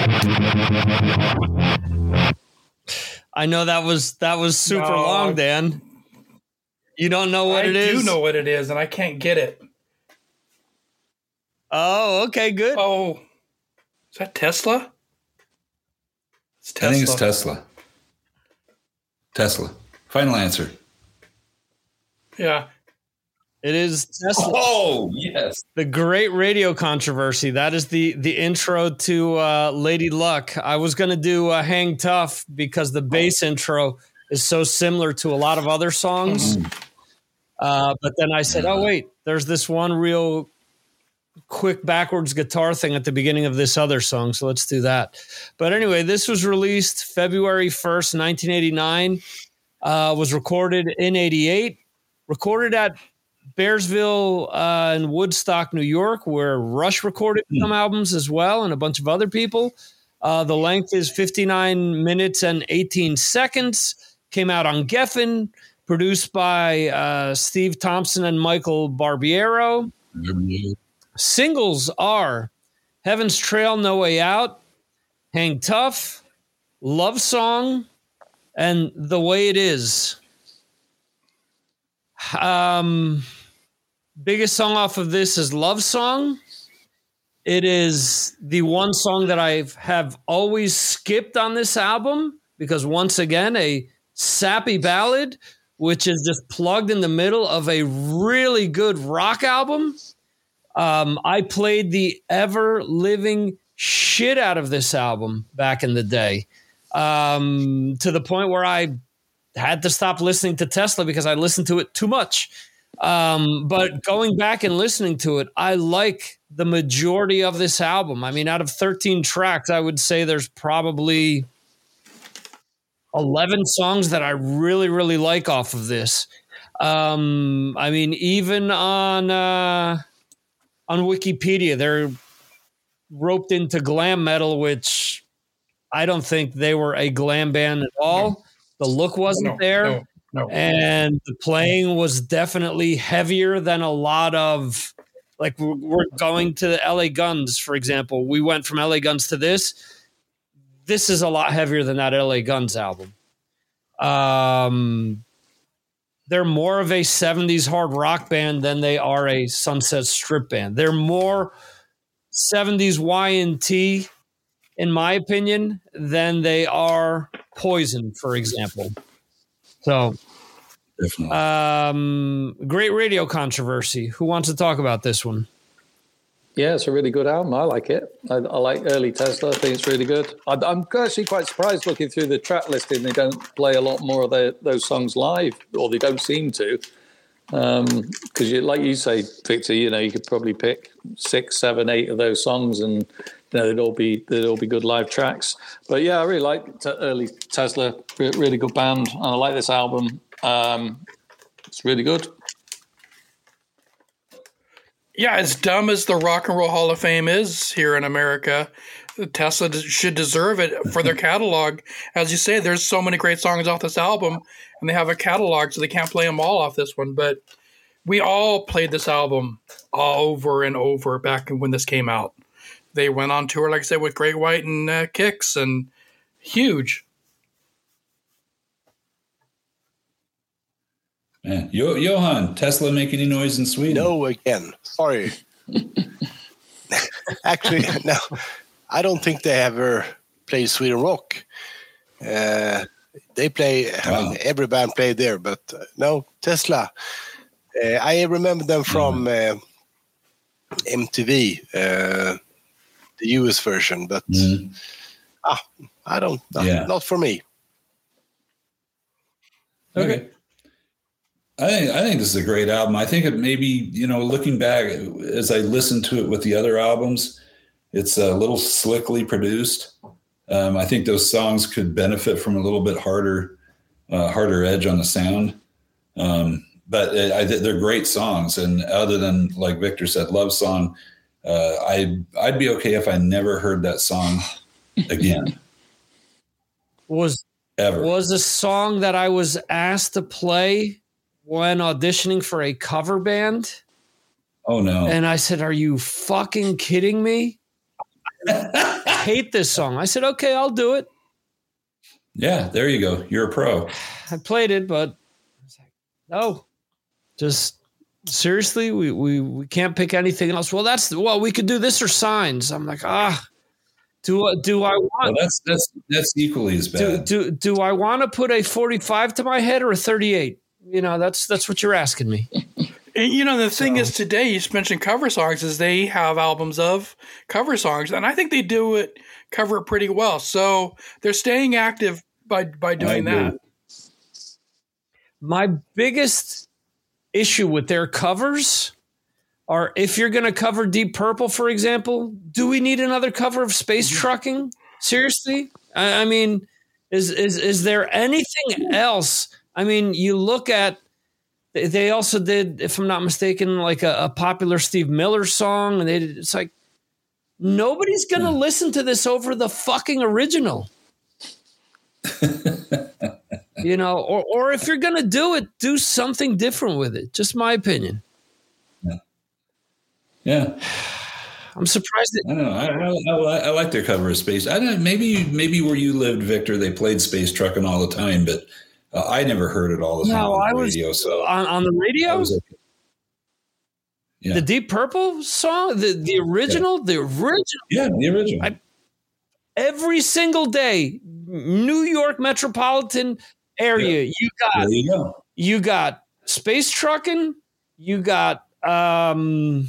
I know that was that was super No, long, I- Dan. You don't know what I it is? do know what it is, and I can't get it. Oh, okay, good. Oh, is that Tesla? It's I Tesla. think it's Tesla. Tesla. Final answer. Yeah. It is Tesla. Oh, yes. The Great Radio Controversy. That is the the intro to uh, Lady Luck. I was going to do uh, Hang Tough because the bass intro is so similar to a lot of other songs. Uh, but then I said, oh, wait, there's this one real quick backwards guitar thing at the beginning of this other song. So let's do that. But anyway, this was released February first, nineteen eighty-nine. Uh, was recorded in eighty-eight. Recorded at Bearsville uh, and Woodstock, New York, where Rush recorded some albums as well, and a bunch of other people. Uh, the length is fifty-nine minutes and eighteen seconds. Came out on Geffen, produced by uh, Steve Thompson and Michael Barbiero. Singles are Heaven's Trail, No Way Out, Hang Tough, Love Song, and The Way It Is. Um, biggest song off of this is Love Song. It is the one song that I have always skipped on this album because, once again, a sappy ballad, which is just plugged in the middle of a really good rock album. Um, I played the ever living shit out of this album back in the day, um, to the point where I had to stop listening to Tesla because I listened to it too much. Um, but going back and listening to it, I like the majority of this album. I mean, out of thirteen tracks, I would say there's probably eleven songs that I really, really like off of this. Um, I mean, even on uh, on Wikipedia, they're roped into glam metal, which I don't think they were a glam band at all. The look wasn't No, there. no, no. And the playing was definitely heavier than a lot of, like, we're we're going to the L A Guns, for example. We went from L A Guns to this. this is a lot heavier than that L A Guns album. Um, they're more of a seventies hard rock band than they are a Sunset Strip band. They're more seventies Y and T, in my opinion, than they are Poison, for example. So, Definitely. um, great radio controversy. Who wants to talk about this one? Yeah, it's a really good album. I like it. I, I like early Tesla. I think it's really good. I, I'm actually quite surprised looking through the track listing. They don't play a lot more of their, those songs live, or they don't seem to. Because, um, you, like you say, Victor, you know, you could probably pick six, seven, eight of those songs, and you know, they'd all be they'd all be good live tracks. But yeah, I really like t- early Tesla. Re- really good band, and I like this album. Um, it's really good. Yeah, as dumb as the Rock and Roll Hall of Fame is here in America, Tesla should deserve it for their catalog. As you say, there's so many great songs off this album, and they have a catalog, so they can't play them all off this one. But we all played this album over and over back when this came out. They went on tour, like I said, with Great White and uh, Kicks, and huge. Man, Yo- Johan, Tesla make any noise in Sweden? No, again. Sorry. Actually, no. I don't think they ever played Sweden Rock. Uh, they play, I Wow. mean, every band played there, but uh, no, Tesla. Uh, I remember them from uh, M T V, uh, the U S version, but Mhm. ah, I don't, Yeah. not for me. Okay. I think I think this is a great album. I think it maybe, you know, looking back as I listened to it with the other albums, it's a little slickly produced. Um, I think those songs could benefit from a little bit harder, uh, harder edge on the sound. Um, but it, I, they're great songs, and other than, like Victor said, Love Song, uh, I I'd be okay if I never heard that song again. Was Ever. was a song that I was asked to play when auditioning for a cover band. Oh no! And I said, "Are you fucking kidding me? I hate this song." I said, "Okay, I'll do it." Yeah, there you go. You're a pro. I played it, but I was like, no, just seriously, we, we, we can't pick anything else. Well, that's, well, we could do this or Signs. I'm like, ah, do, do I Well, want, that's that's that's equally as do, bad. do, do I want to put a forty-five to my head or a thirty-eight? You know, that's, that's what you're asking me. And, you know, the thing is today, you mentioned cover songs, is they have albums of cover songs, and I think they do it, cover it pretty well. So they're staying active by, by doing I agree. that. My biggest issue with their covers are, if you're going to cover Deep Purple, for example, do we need another cover of Space Trucking? Seriously? I, I mean, is, is, is there anything else? I mean, you look at, they also did, if I'm not mistaken, like a, a popular Steve Miller song, and they did, it's like, nobody's going to listen to this over the fucking original. You know, or or if you're going to do it, do something different with it. Just my opinion. Yeah. Yeah. I'm surprised that, I don't know. I, I, I, I like their cover of Space. I don't know. Maybe maybe where you lived, Victor, they played Space Trucking all the time, but uh, I never heard it all the time no, on I the was radio. So on, on the I radio. was okay. Yeah. The Deep Purple song, the, the original, the original, Yeah, the original. I- every single day, New York metropolitan area, you got there you go. you got Space Trucking, you got um,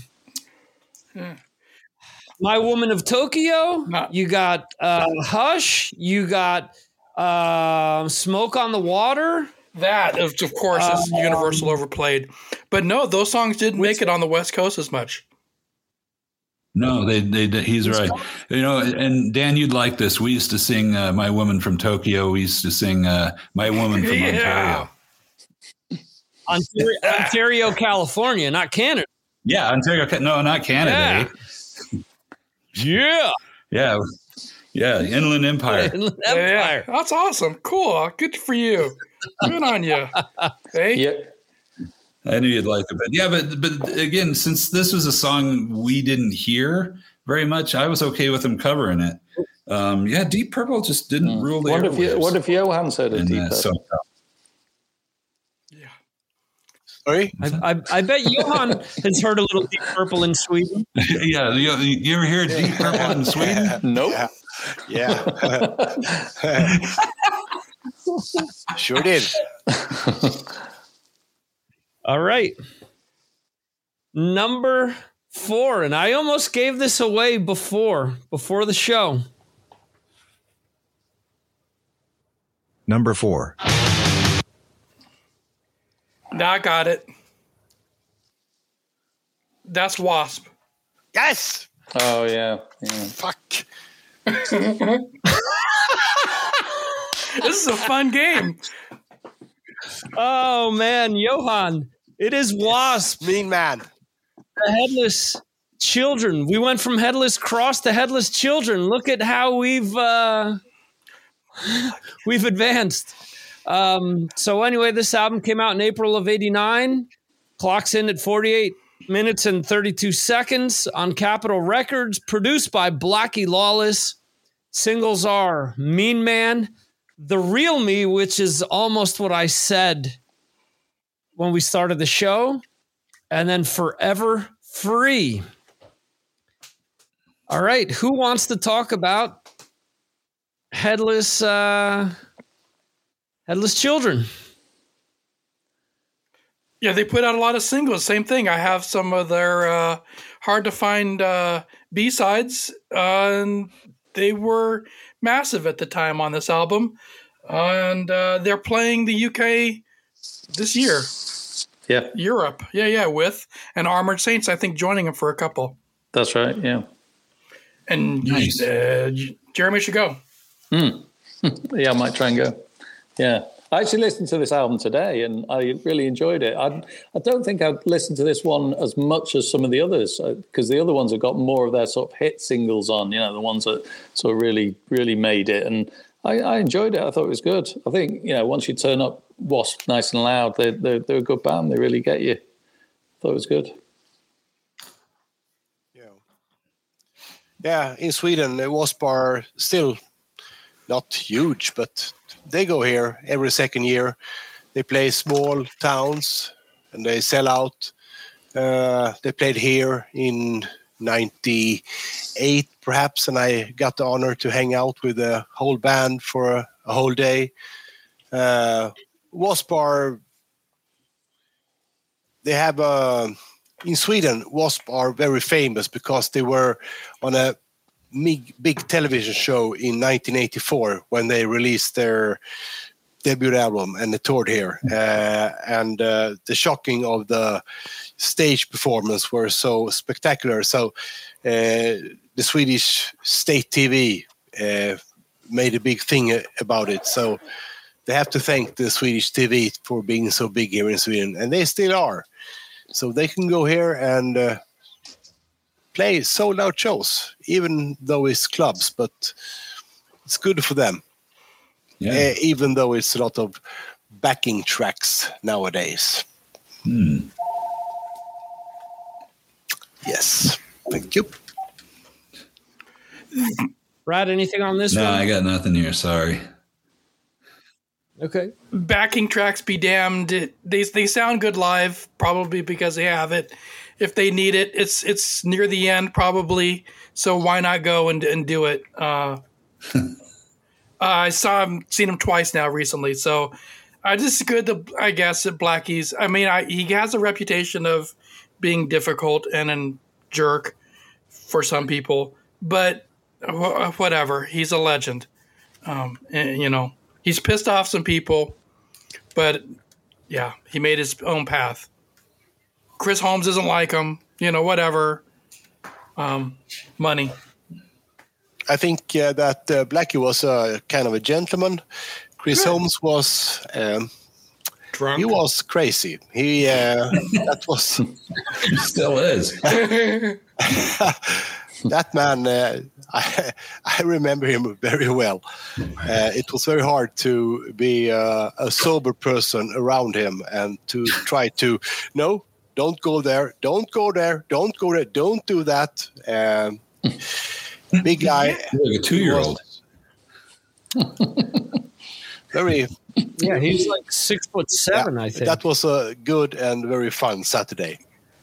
My Woman of Tokyo, No. you got uh, Hush, you got uh, Smoke on the Water. That, of of course, is Um, Universal overplayed. But no, those songs didn't make it on the West Coast as much. No, they, they, they he's right. You know, and Dan, you'd like this. We used to sing uh, "My Woman from Tokyo." We used to sing uh, "My Woman from Yeah. Ontario." Ontario, Ontario, California, not Canada. Yeah, Ontario. No, not Canada. Yeah. eh? Yeah. Yeah, yeah. Inland Empire. Inland Yeah, Empire. that's awesome. Cool. Good for you. Good on you. Hey? Yeah. I knew you'd like it, but yeah, but but again, since this was a song we didn't hear very much, I was okay with them covering it. Um, yeah, Deep Purple just didn't Mm. rule the What if, airwaves. you, what if Johans heard of in, Deep uh, Purple? SoCal. Yeah. Sorry? I, I, I bet Johan has heard a little Deep Purple in Sweden. yeah, you, you ever hear Deep Purple in Sweden? Nope. Yeah. Yeah. Sure did. All right. Number four, and I almost gave this away before, before the show. Number four. Now I got it. That's Wasp. Yes. Oh, yeah. yeah. Fuck. This is a fun game. Oh, man, Johan, it is Wasp. Mean man. The Headless Children. We went from Headless Cross to Headless Children. Look at how we've uh, we've advanced. Um, so anyway, this album came out in April of eighty-nine. Clocks in at forty-eight minutes and thirty-two seconds on Capitol Records. Produced by Blackie Lawless. Singles are Mean Man, The Real Me, which is almost what I said when we started the show, and then Forever Free. All right, who wants to talk about Headless uh, Headless Children? Yeah, they put out a lot of singles. Same thing. I have some of their uh, hard to find uh, B-sides, uh, and they were massive at the time on this album. And uh, they're playing the U K this year. Yeah, Europe. Yeah, yeah, with and Armored Saints, I think, joining them for a couple. that's right. Yeah. And Nice. uh, Jeremy should go. Yeah, I might try and go. Yeah. I actually listened to this album today and I really enjoyed it. I I don't think I've listened to this one as much as some of the others because the other ones have got more of their sort of hit singles on, you know, the ones that sort of really, really made it. And I, I enjoyed it. I thought it was good. I think, you know, once you turn up Wasp nice and loud, they're, they're, they're a good band. They really get you. I thought it was good. Yeah. Yeah, in Sweden, the Wasp are still not huge, but they go here every second year. They play small towns and they sell out. Uh, they played here in ninety-eight, perhaps, and I got the honor to hang out with the whole band for a, a whole day. Uh, Wasp are, they have a, in Sweden, Wasp are very famous because they were on a big, big television show in nineteen eighty-four when they released their debut album and they toured here. Uh, and uh, the shocking of the stage performance were so spectacular. So uh, the Swedish state T V uh, made a big thing about it. So they have to thank the Swedish T V for being so big here in Sweden, and they still are. So they can go here and uh, play sold out shows, even though it's clubs, but it's good for them. Yeah. Uh, even though it's a lot of backing tracks nowadays. Hmm. Yes. Thank you. Brad, anything on this No, one? I got nothing here. Sorry. Okay. Backing tracks be damned. It, they they sound good live, probably because they have it. If they need it, it's it's near the end probably. So why not go and and do it? Uh, I saw him, seen him twice now recently. So I just good to I guess at Blackie's. I mean, I, he has a reputation of being difficult and a jerk for some people, but wh- whatever. He's a legend. Um, and, you know. He's pissed off some people, but yeah, he made his own path. Chris Holmes doesn't like him, you know, whatever. Um, money. I think uh, that uh, Blackie was a kind of a gentleman. Chris Good. Holmes was um, Drunk. he was crazy. He uh, that was Still is. that man. Uh, I I remember him very well. Uh, it was very hard to be uh, a sober person around him and to try to no, don't go there, don't go there, don't go there, don't do that. Um, Big guy. Like a two-year-old. Very. Yeah, he's like six foot seven, Yeah, I think. that was a good and very fun Saturday.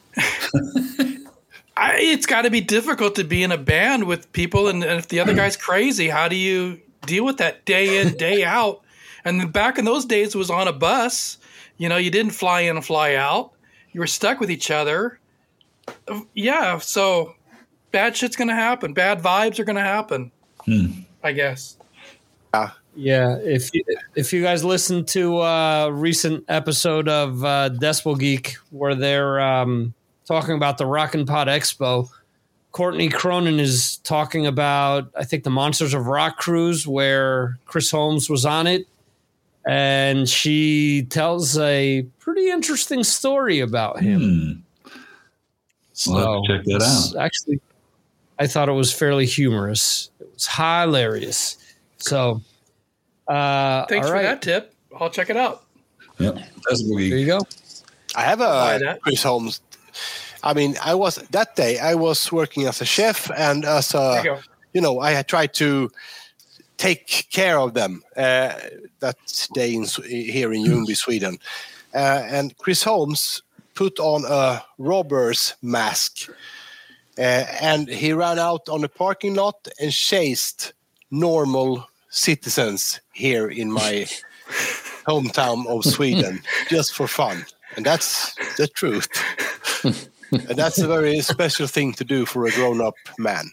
I, it's got to be difficult to be in a band with people, and, and if the other guy's crazy, how do you deal with that day in, day out? And then back in those days, it was on a bus. You know, you didn't fly in and fly out. You were stuck with each other. Yeah, so bad shit's going to happen. Bad vibes are going to happen, Hmm. I guess. Yeah, if you, if you guys listen to a recent episode of uh, Decibel Geek where they're um, talking about the Rockin' Pod Expo, Courtney Cronin is talking about, I think, the Monsters of Rock cruise where Chris Holmes was on it, and she tells a pretty interesting story about him. Hmm. So We'll have to check that it's out. Actually, I thought it was fairly humorous. It was hilarious. So... Uh, Thanks all for right. that tip. I'll check it out. Yep. Decibel There Geek. you go. I have buy a that. Chris Holmes. I mean, I was that day. I was working as a chef, and as There a you go. you know, I had tried to take care of them uh, that day in, Sw- here in Ljungby, Sweden. Uh, and Chris Holmes put on a robber's mask, uh, and he ran out on the parking lot and chased normal citizens here in my hometown of Sweden just for fun. And that's the truth. And that's a very special thing to do for a grown-up man.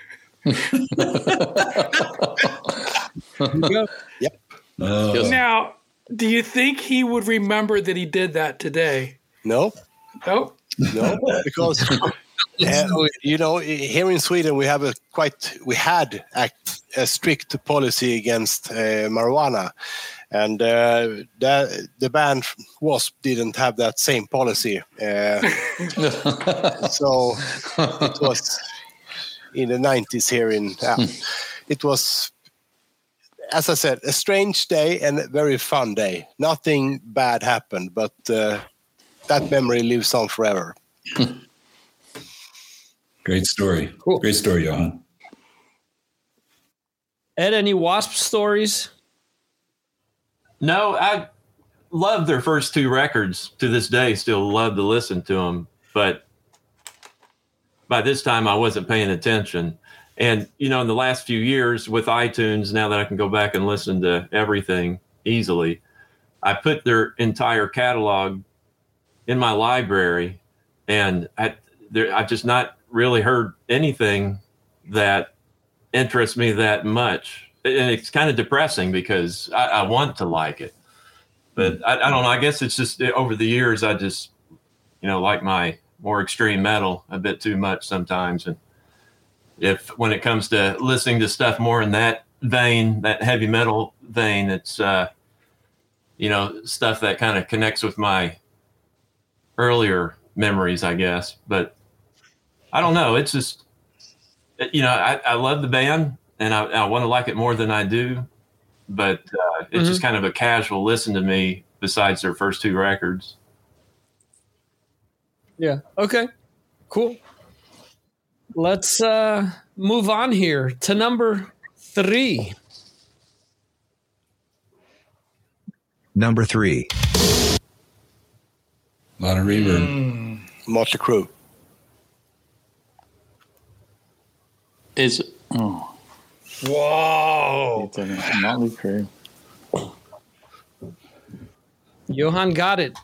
Yep. Uh, Now, do you think he would remember that he did that today? No, Nope. no, because uh, you know, here in Sweden we have a quite we had a, a strict policy against uh, marijuana, and uh, the the band Wasp didn't have that same policy, uh, so it was in the nineties here in. Uh, it was, as I said, a strange day and a very fun day. Nothing bad happened, but uh, that memory lives on forever. Great story. Cool. Great story, Johan. Ed, any Wasp stories? No, I love their first two records to this day. Still love to listen to them, but by this time I wasn't paying attention. And you know, in the last few years with iTunes, now that I can go back and listen to everything easily, I put their entire catalog in my library, and I, there, I've just not really heard anything that interests me that much. And it's kind of depressing because I, I want to like it, but I, I don't know. I guess it's just over the years, I just, you know, like my more extreme metal a bit too much sometimes. And if, when it comes to listening to stuff more in that vein, that heavy metal vein, it's, uh, you know, stuff that kind of connects with my earlier memories, I guess. But I don't know. It's just, you know, I, I love the band and I, I want to like it more than I do, but uh, it's Mm-hmm. just kind of a casual listen to me besides their first two records. Yeah. Okay. Cool. Let's uh, move on here to number three. Number three. A lot of reverb. Motley Crue. Is oh, Whoa. it's a Motley Crue. Johan got it.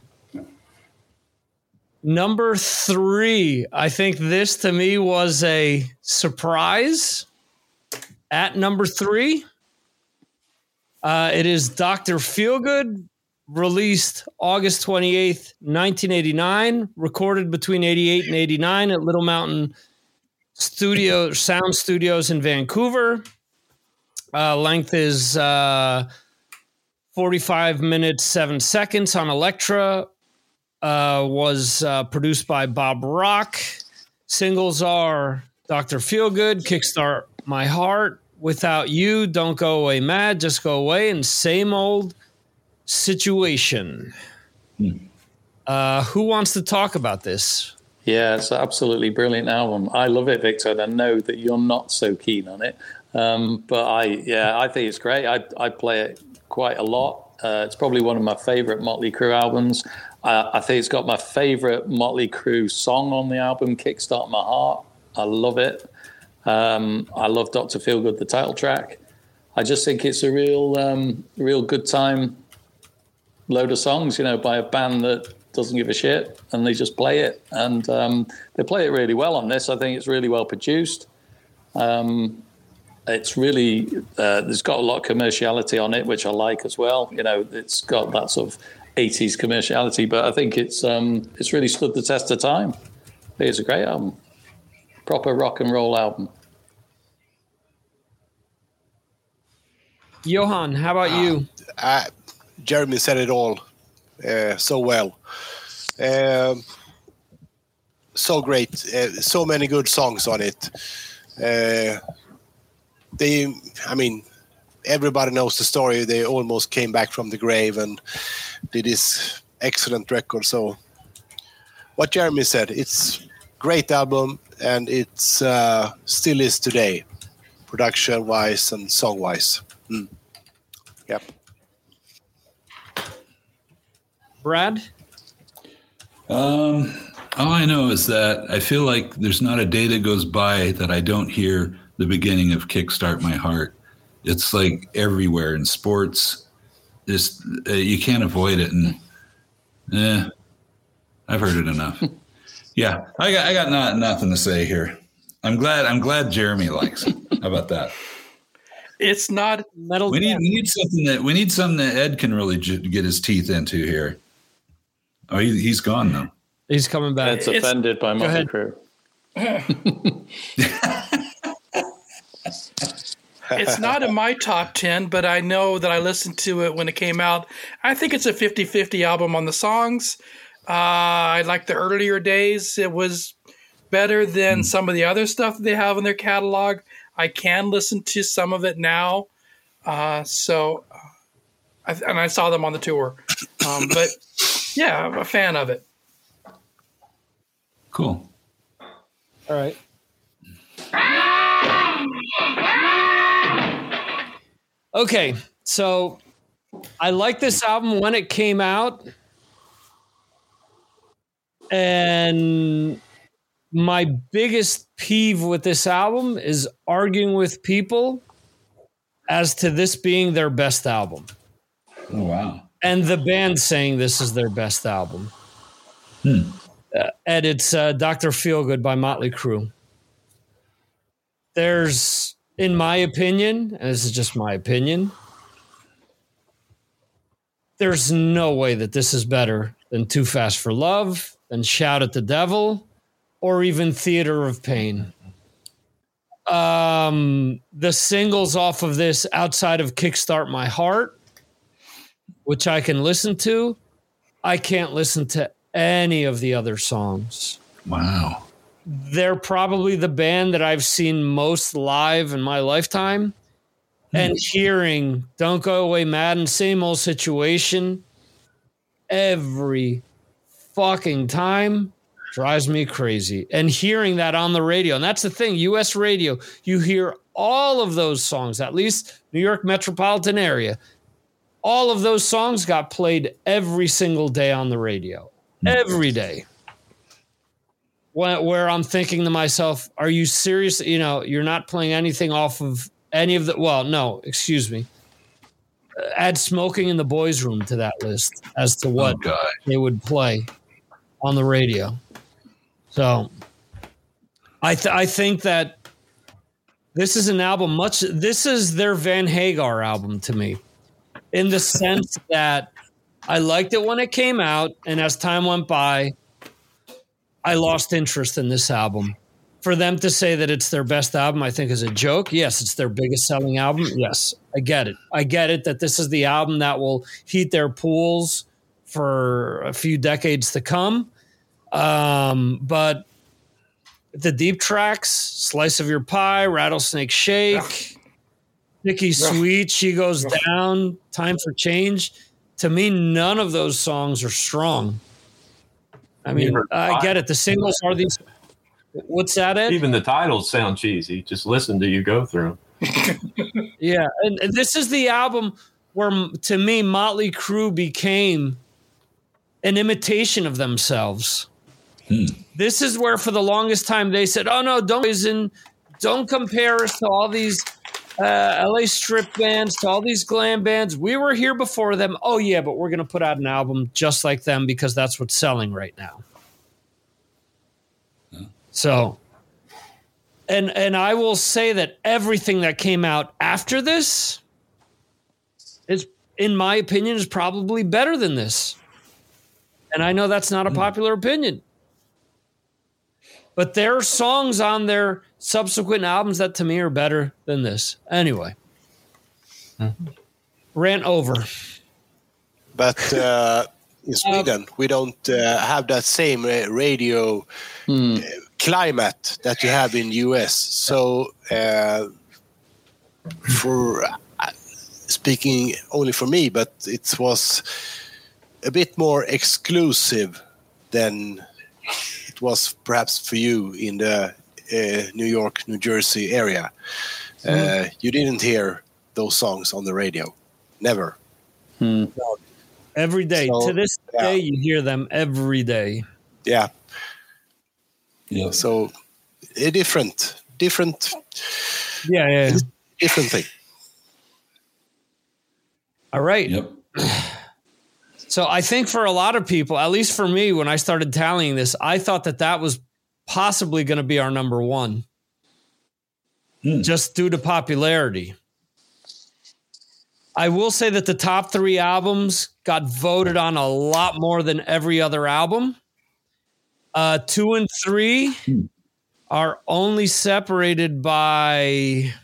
Number three. I think this to me was a surprise. At number three, uh, it is Doctor Feelgood, released August twenty-eighth, nineteen eighty-nine, recorded between eighty-eight and eighty-nine at Little Mountain Studio Sound Studios in Vancouver. Uh, length is uh, forty-five minutes, seven seconds on Elektra. Uh, was uh, produced by Bob Rock. Singles are Doctor Feelgood, Kickstart My Heart, Without You, Don't Go Away Mad, Just Go Away, and Same Old Situation. Hmm. Uh, who wants to talk about this? Yeah, it's an absolutely brilliant album. I love it, Victor, and I know that you're not so keen on it. Um, but I, yeah, I think it's great. I, I play it quite a lot. Uh, it's probably one of my favorite Motley Crue albums. Uh, I think it's got my favorite Motley Crue song on the album, Kickstart My Heart. I love it. Um, I love Doctor Feelgood, the title track. I just think it's a real, um, real good time load of songs, you know, by a band that doesn't give a shit, and they just play it. And um, they play it really well on this. I think it's really well produced. Um, it's really, uh, there's got a lot of commerciality on it, which I like as well. You know, it's got that sort of eighties commerciality, but I think it's um, it's really stood the test of time. I think it's a great album. Proper rock and roll album. Johan, how about you? Uh, Jeremy said it all uh, so well. Um, so great. Uh, so many good songs on it. Uh, they, I mean, everybody knows the story. They almost came back from the grave and did this excellent record. So what Jeremy said, it's great album, and it's uh, still is today, production-wise and song-wise. Mm. Yep. Brad? Um, all I know is that I feel like there's not a day that goes by that I don't hear the beginning of Kickstart My Heart. It's like everywhere in sports. Just uh, you can't avoid it, and eh, I've heard it enough. Yeah, I got I got not, nothing to say here. I'm glad I'm glad Jeremy likes it. How about that? It's not metal. We need we need something that we need something that Ed can really j- get his teeth into here. Oh, he, he's gone now. He's coming back. It's offended by Motley Crue. It's not in my top ten, but I know that I listened to it when it came out. I think it's a fifty-fifty album on the songs. Uh, I like the earlier days. It was better than mm. some of the other stuff that they have in their catalog. I can listen to some of it now. Uh, so, uh, I, and I saw them on the tour. Um, but, yeah, I'm a fan of it. Cool. All right. Okay, so I like this album when it came out, and my biggest peeve with this album is arguing with people as to this being their best album. Oh, wow. And the band saying this is their best album. Hmm. Uh, and it's uh, Doctor Feelgood by Motley Crue. There's, in my opinion, and this is just my opinion, there's no way that this is better than Too Fast for Love, than Shout at the Devil, or even Theater of Pain. Um, the singles off of this, outside of Kickstart My Heart, which I can listen to, I can't listen to any of the other songs. Wow. They're probably the band that I've seen most live in my lifetime. And hearing Don't Go Away Mad and Same Old Situation every fucking time drives me crazy. And hearing that on the radio, and that's the thing, U S radio, you hear all of those songs, at least New York metropolitan area. All of those songs got played every single day on the radio. Every day. Where, where I'm thinking to myself, are you serious? You know, you're not playing anything off of any of the, well, no, excuse me. Add Smoking in the Boys' Room to that list as to what oh, they would play on the radio. So I th- I think that this is an album much, this is their Van Hagar album to me, in the sense that I liked it when it came out, and as time went by, I lost interest in this album. For them to say that it's their best album, I think is a joke. Yes, it's their biggest selling album. Yes, I get it. I get it that this is the album that will heat their pools for a few decades to come. Um, but the deep tracks, Slice of Your Pie, Rattlesnake Shake, Nikki Sweet, She Goes Down, Time for Change. To me, none of those songs are strong. I mean, I get it. The singles are these. What's that, Ed? Even the titles sound cheesy. Just listen to you go through them. Yeah, and, and this is the album where, to me, Motley Crue became an imitation of themselves. Hmm. This is where, for the longest time, they said, "Oh no, don't listen, don't compare us to all these uh, L A strip bands, to all these glam bands. We were here before them. Oh yeah, but we're going to put out an album just like them because that's what's selling right now." Hmm. So, and and I will say that everything that came out after this is, in my opinion, is probably better than this. And I know that's not a popular opinion. But there are songs on their subsequent albums that to me are better than this. Anyway. Mm-hmm. Rant over. But uh, in Sweden, uh, we don't uh, have that same radio mm. uh, climate that you have in the U S. So uh, for uh, speaking only for me, but it was a bit more exclusive than it was perhaps for you in the uh, New York, New Jersey area. Mm. Uh, you didn't hear those songs on the radio. Never. Mm. No. Every day. So, to this yeah. day, you hear them every day. Yeah. Yeah. So a different, different. Yeah, yeah. Different thing. All right. Yep. So I think for a lot of people, at least for me, when I started tallying this, I thought that that was possibly going to be our number one, mm. just due to popularity. I will say that the top three albums got voted on a lot more than every other album. Uh, two and three mm. are only separated by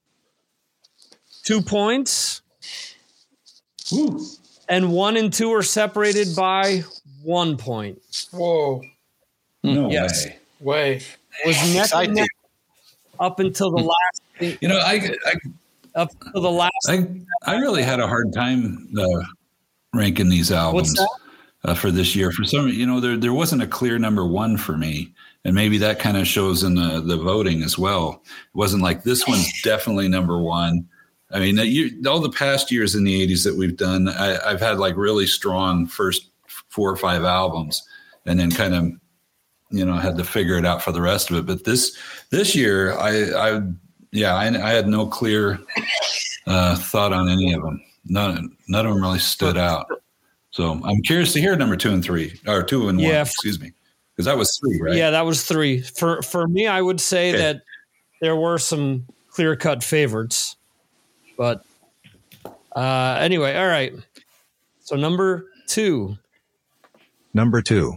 two points. Ooh. And one and two are separated by one point. Whoa. No yes. way. Way. It was neck and neck up until the last thing. You know, I, I up to the last I, I really had a hard time uh, ranking these albums uh, for this year. For some, you know, there there wasn't a clear number one for me. And maybe that kind of shows in the, the voting as well. It wasn't like this one's definitely number one. I mean, you, all the past years in the eighties that we've done, I, I've had like really strong first four or five albums, and then kind of, you know, had to figure it out for the rest of it. But this this year, I, I yeah, I, I had no clear uh, thought on any of them. None, none of them really stood out. So I'm curious to hear number two and three, or two and one. Yeah, excuse me, because that was three, right? Yeah, that was three. For for me, I would say okay. that there were some clear cut favorites. But uh, anyway, all right. So number two. Number two.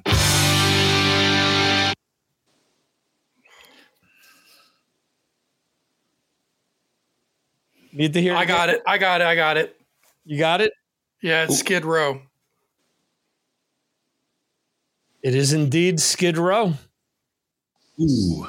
Need to hear. I got it. I got it. I got it. You got it? Yeah, it's Ooh. Skid Row. It is indeed Skid Row. Ooh.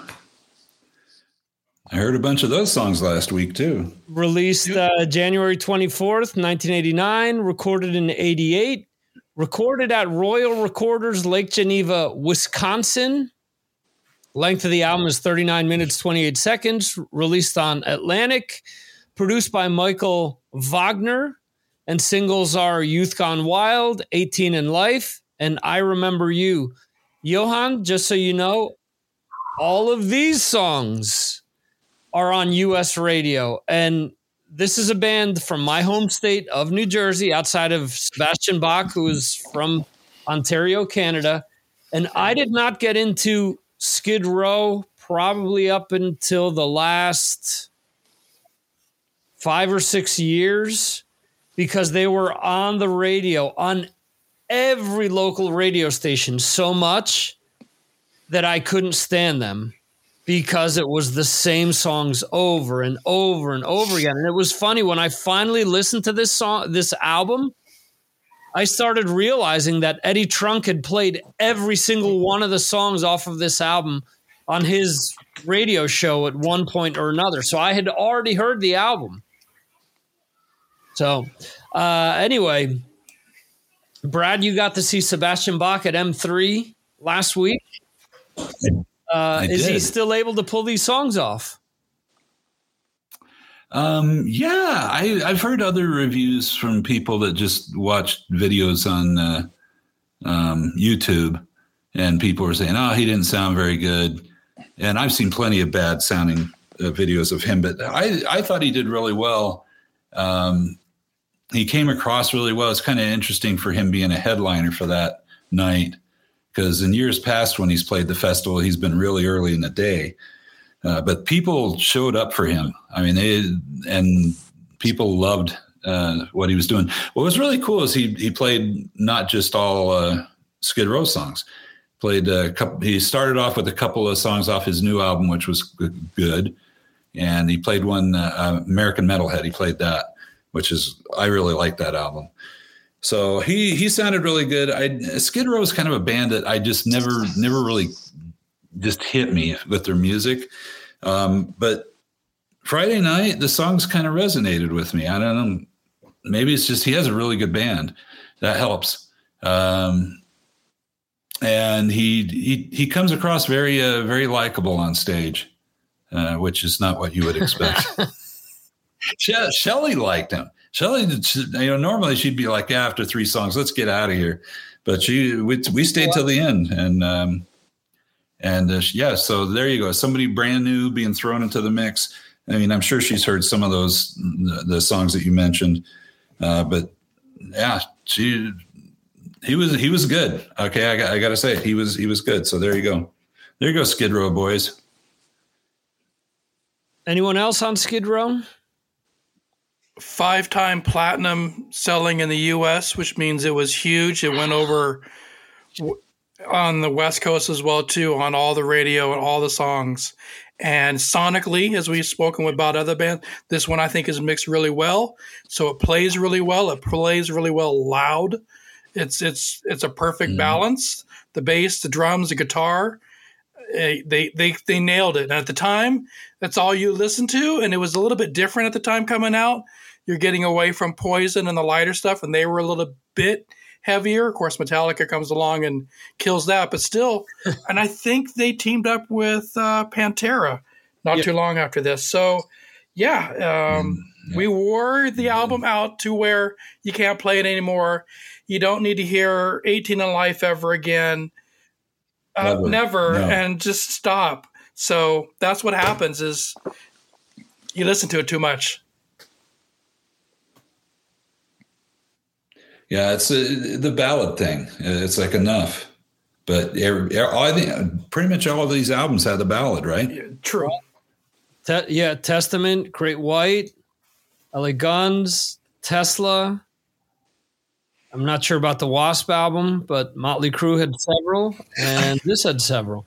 I heard a bunch of those songs last week, too. Released uh, January twenty-fourth, nineteen eighty-nine. Recorded in eighty-eight. Recorded at Royal Recorders, Lake Geneva, Wisconsin. Length of the album is thirty-nine minutes, twenty-eight seconds. Released on Atlantic. Produced by Michael Wagner. And singles are Youth Gone Wild, eighteen in Life, and I Remember You. Johan, just so you know, all of these songs are on U S radio. And this is a band from my home state of New Jersey, outside of Sebastian Bach, who is from Ontario, Canada. And I did not get into Skid Row probably up until the last five or six years because they were on the radio, on every local radio station, so much that I couldn't stand them. Because it was the same songs over and over and over again. And it was funny, when I finally listened to this song, this album, I started realizing that Eddie Trunk had played every single one of the songs off of this album on his radio show at one point or another. So I had already heard the album. So uh, anyway, Brad, you got to see Sebastian Bach at M three last week. Uh, is he still able to pull these songs off? Um, yeah, I, I've heard other reviews from people that just watched videos on uh, um, YouTube, and people were saying, "Oh, he didn't sound very good." And I've seen plenty of bad sounding uh, videos of him, but I, I thought he did really well. Um, he came across really well. It's kind of interesting for him being a headliner for that night, because in years past when he's played the festival, he's been really early in the day. Uh, but people showed up for him. I mean, they and people loved uh, what he was doing. What was really cool is he he played not just all uh, Skid Row songs. Played a couple. He started off with a couple of songs off his new album, which was good, and he played one uh, American Metalhead. He played that, which is I really like that album. So he he sounded really good. I Skid Row is kind of a band that I just never never really just hit me with their music. Um, but Friday night, the songs kind of resonated with me. I don't know. Maybe it's just he has a really good band. That helps. Um, and he he he comes across very uh, very likable on stage, uh, which is not what you would expect. she- Shelley liked him. Shelley, you know, normally she'd be like, yeah, after three songs, let's get out of here. But she we, we stayed till the end, and um, And uh, yeah, so there you go. Somebody brand new being thrown into the mix. I mean, I'm sure she's heard some of those, the, the songs that you mentioned. Uh, but yeah, she, he was, he was good. Okay. I got, I got to say he was, he was good. So there you go. There you go. Skid Row boys. Anyone else on Skid Row? Five-time platinum selling in the U S, which means it was huge. It went over on the West Coast as well, too, on all the radio and all the songs. And sonically, as we've spoken about other bands, this one I think is mixed really well. So it plays really well. It plays really well loud. It's it's it's a perfect mm. balance. The bass, the drums, the guitar, they they they nailed it. And at the time, that's all you listened to, and it was a little bit different at the time coming out. You're getting away from Poison and the lighter stuff, and they were a little bit heavier. Of course, Metallica comes along and kills that, but still, and I think they teamed up with uh, Pantera not yep. too long after this. So, yeah, um, mm, yeah, we wore the album out to where you can't play it anymore. You don't need to hear eighteen in Life ever again. Uh, never, never no. And just stop. So that's what happens is you listen to it too much. Yeah, it's a, the ballad thing. It's like enough. But every, I think pretty much all of these albums have the ballad, right? Yeah, true. Te- yeah, Testament, Great White, L A Guns, Tesla. I'm not sure about the Wasp album, but Motley Crue had several, and this had several.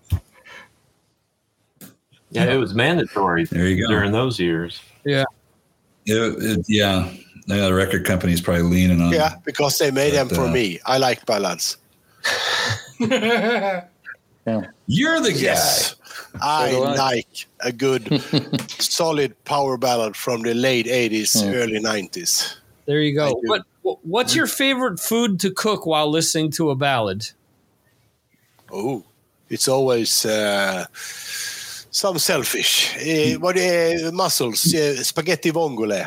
Yeah, it was mandatory there you go. During those years. Yeah. It, it, yeah. Yeah, the record company's probably leaning on. Yeah, because they made but, them for uh, me. I like ballads. yeah. You're the guy. Yes, I so like a good, solid power ballad from the late eighties, mm. early nineties. There you go. What What's your favorite food to cook while listening to a ballad? Oh, it's always uh, some selfish. Uh, what uh, mussels? Uh, spaghetti vongole.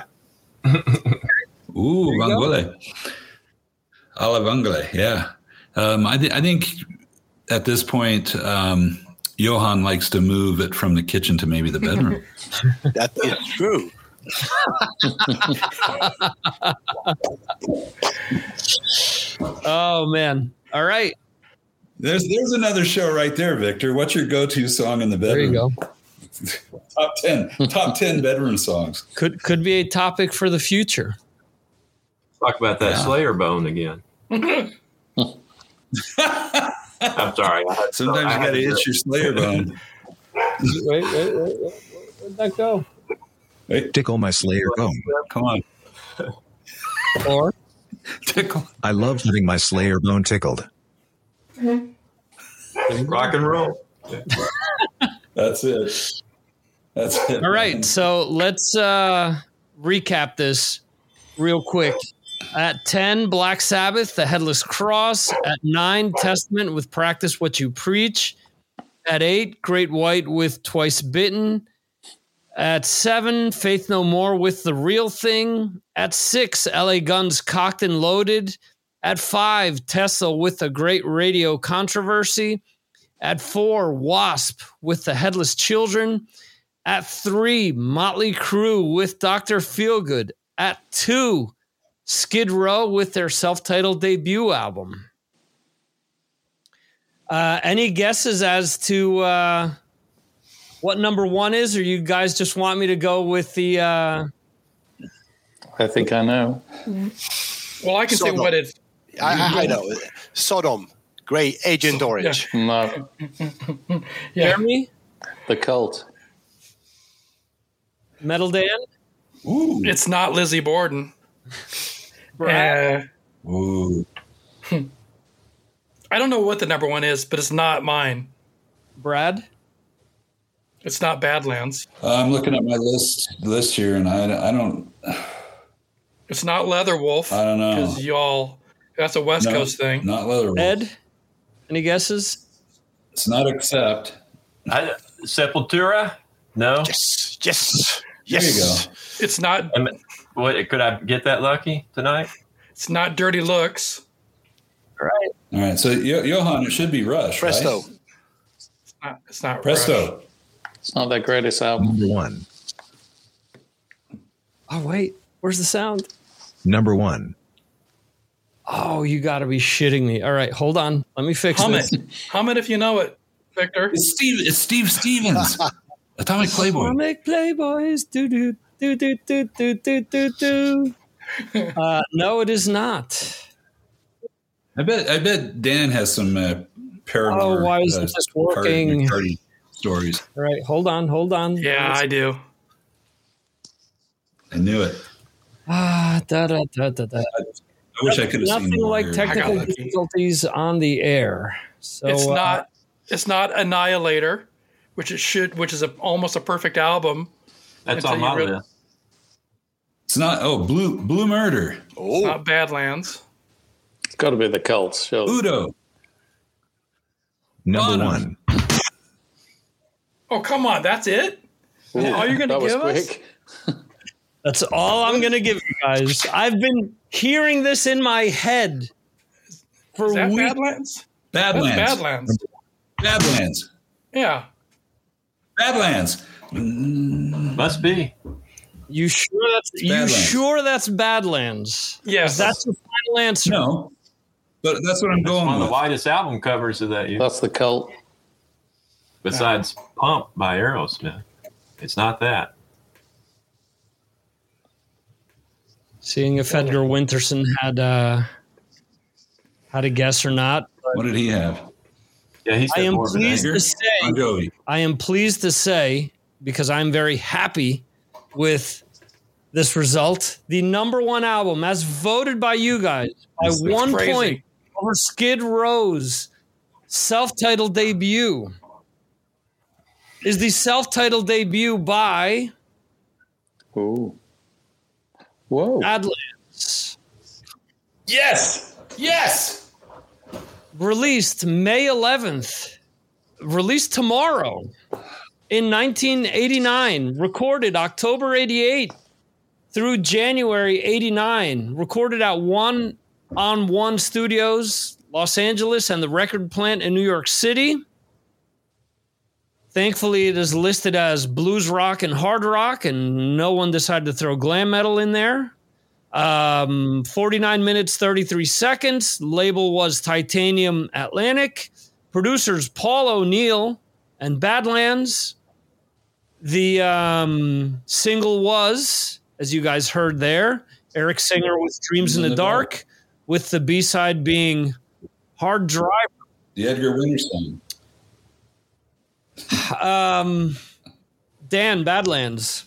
Ooh, vongole. Alla vongole, yeah. Um, I, th- I think at this point, um, Johan likes to move it from the kitchen to maybe the bedroom. That is true. Oh, man. All right. There's there's another show right there, Victor. What's your go-to song in the bedroom? There you go. Top ten. Top ten bedroom songs. Could could be a topic for the future. Talk about that yeah. Slayer bone again. I'm sorry. I Sometimes to, you got to itch your Slayer bone. wait, wait, wait, wait. Where'd that go? Wait. Tickle my Slayer bone. Come on. Or tickle. I love having my Slayer bone tickled. Rock and roll. That's it. That's it. All right. So let's uh, recap this real quick. At ten, Black Sabbath, The Headless Cross. At nine, Testament with Practice What You Preach. At eight, Great White with Twice Bitten. At seven, Faith No More with The Real Thing. At six, L A Guns, Cocked and Loaded. At five, Tesla with The Great Radio Controversy. At four, Wasp with The Headless Children. At three, Motley Crue with Doctor Feelgood. At two, Skid Row with their self-titled debut album. Uh, any guesses as to uh, what number one is, or you guys just want me to go with the... Uh... I think I know. Well, I can Sodom. say what it... I, I know. Sodom. Great. Agent Orange. No, Yeah. Jeremy? The Cult. Metal Dan? Ooh. It's not Lizzie Borden. Brad? Uh, Ooh. I don't know what the number one is, but it's not mine. Brad? It's not Badlands. I'm looking at my list list here, and I, I don't It's not Leatherwolf. I don't know. Because y'all, that's a West no, Coast thing. Not Leatherwolf. Ed? Any guesses? It's not Accept. I, Sepultura? No. Yes. Yes. There Yes. you go. It's not. Am- What, could I get that lucky tonight? It's not Dirty Looks. Right. All right. So Yo- Johan, it should be Rush. Presto. Right? It's not. It's not Rush. Presto. It's not their greatest album. Number one. Oh, wait. Where's the sound? Number one. Oh, you got to be shitting me. All right, hold on. Let me fix Hum this. it. Hum it if you know it, Victor. It's Steve. It's Steve Stevens. Atomic Playboy. Atomic Playboys. Do, do, do, do, do, do, do, do, do. Uh, no, it is not. I bet. I bet Dan has some uh, paranormal. Oh, why isn't uh, this party- working? Party stories. All right, hold on, hold on. Yeah, I do. I knew it. Ah, da, da, da, da, da. I wish I could have seen Nothing more like here. technical I got lucky. difficulties on the air. So it's uh, not. It's not Annihilator, which it should. Which is a, almost a perfect album. That's Until on my you really- list. It's not. Oh, Blue Blue Murder. It's not Badlands. It's got to be The Cult. Sure. Udo. Number Bono. one. Oh come on, that's it. Ooh, All you're gonna that was give us? quick. that's all I'm going to give you guys. I've been hearing this in my head for Is that weeks. Badlands? That's Badlands. Badlands. Badlands. Yeah. Badlands. Must be. You sure that's you Badlands. sure that's Badlands? Yes. That's the final answer. No, but that's what I'm It's going one of the with. widest album covers of that year, That's The Cult. besides Pump by Aerosmith. It's not that. Seeing if Edgar Winterson had uh, had a guess or not. What did he have? Yeah, he's I got am more of an pleased anger. to say Bon Jovi. I am pleased to say, because I'm very happy with this result, the number one album, as voted by you guys, by That's one crazy. point over Skid Row's self-titled debut, is the self-titled debut by Ooh. Whoa. Badlands, Yes. Yes. released May eleventh, released tomorrow in nineteen eighty-nine, recorded October eighty-eight through January eighty-nine, recorded at One on One Studios, Los Angeles, and the record plant in New York City. Thankfully, it is listed as blues rock and hard rock, and no one decided to throw glam metal in there. Um, forty-nine minutes, thirty-three seconds. Label was Titanium Atlantic. Producers Paul O'Neill and Badlands. The um, single was, as you guys heard there, Eric Singer with Dreams in the Dark, with the B-side being Hard Drive. The Edgar Winter song. Um, Dan, Badlands.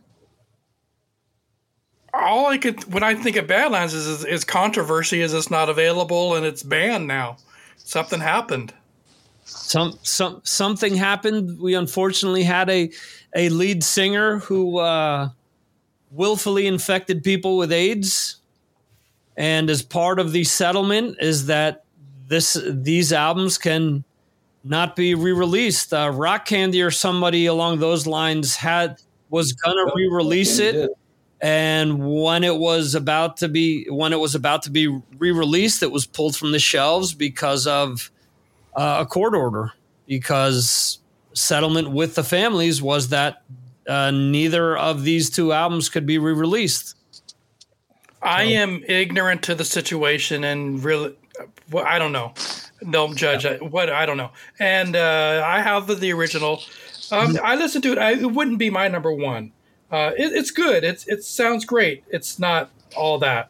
All I could when I think of Badlands is, is is controversy. Is it's not available and it's banned now? Something happened. Some some something happened. We unfortunately had a a lead singer who uh, willfully infected people with AIDS. And as part of the settlement is that this these albums can not be re-released. Uh, Rock Candy or somebody along those lines had was gonna re-release it, and when it was about to be when it was about to be re-released, it was pulled from the shelves because of uh, a court order. Because settlement with the families was that uh, neither of these two albums could be re-released. I am ignorant to the situation and really, well, I don't know. Don't judge. I, what I don't know. And uh, I have the, the original. Um, I listened to it. I, it wouldn't be my number one. Uh, it, it's good. It's it sounds great. It's not all that.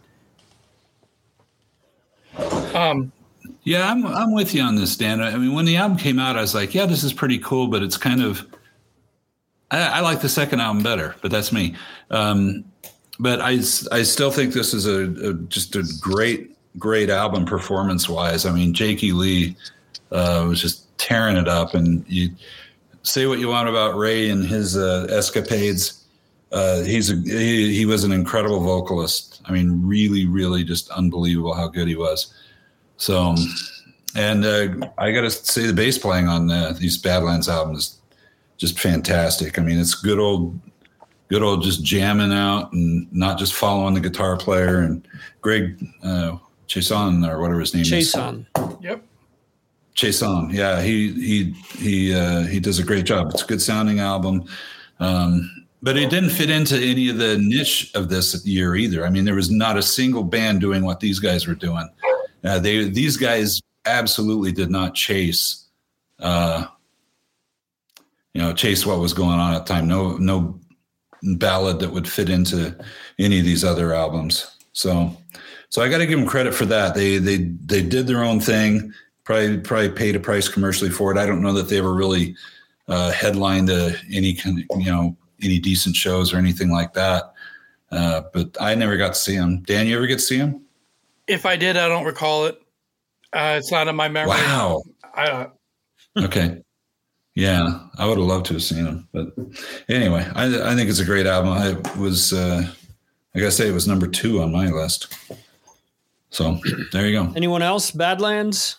Um, yeah, I'm I'm with you on this, Dan. I mean, when the album came out, I was like, yeah, this is pretty cool, but it's kind of. I, I like the second album better, but that's me. Um, but I I still think this is a, a just a great. Great album performance wise. I mean, Jakey Lee uh, was just tearing it up. And you say what you want about Ray and his uh, escapades. Uh, he's a, he, he was an incredible vocalist. I mean, really, really just unbelievable how good he was. So, and uh, I got to say the bass playing on uh, these Badlands albums is just fantastic. I mean, it's good old, good old just jamming out and not just following the guitar player. And Greg, uh, Chason or whatever his name Chason. is. Yep. Chason. Yeah, he he he uh, he does a great job. It's a good sounding album, um, but it didn't fit into any of the niche of this year either. I mean, there was not a single band doing what these guys were doing. Uh, they these guys absolutely did not chase, uh, you know, chase what was going on at the time. No no ballad that would fit into any of these other albums. So. So I got to give them credit for that. They they they did their own thing. Probably probably paid a price commercially for it. I don't know that they ever really uh, headlined uh, any kind of, you know any decent shows or anything like that. Uh, but I never got to see them. Dan, you ever get to see them? If I did, I don't recall it. Uh, it's not in my memory. Wow. I, uh, Okay. Yeah, I would have loved to have seen them. But anyway, I I think it's a great album. I was uh, I gotta say it was number two on my list. So there you go. Anyone else? Badlands?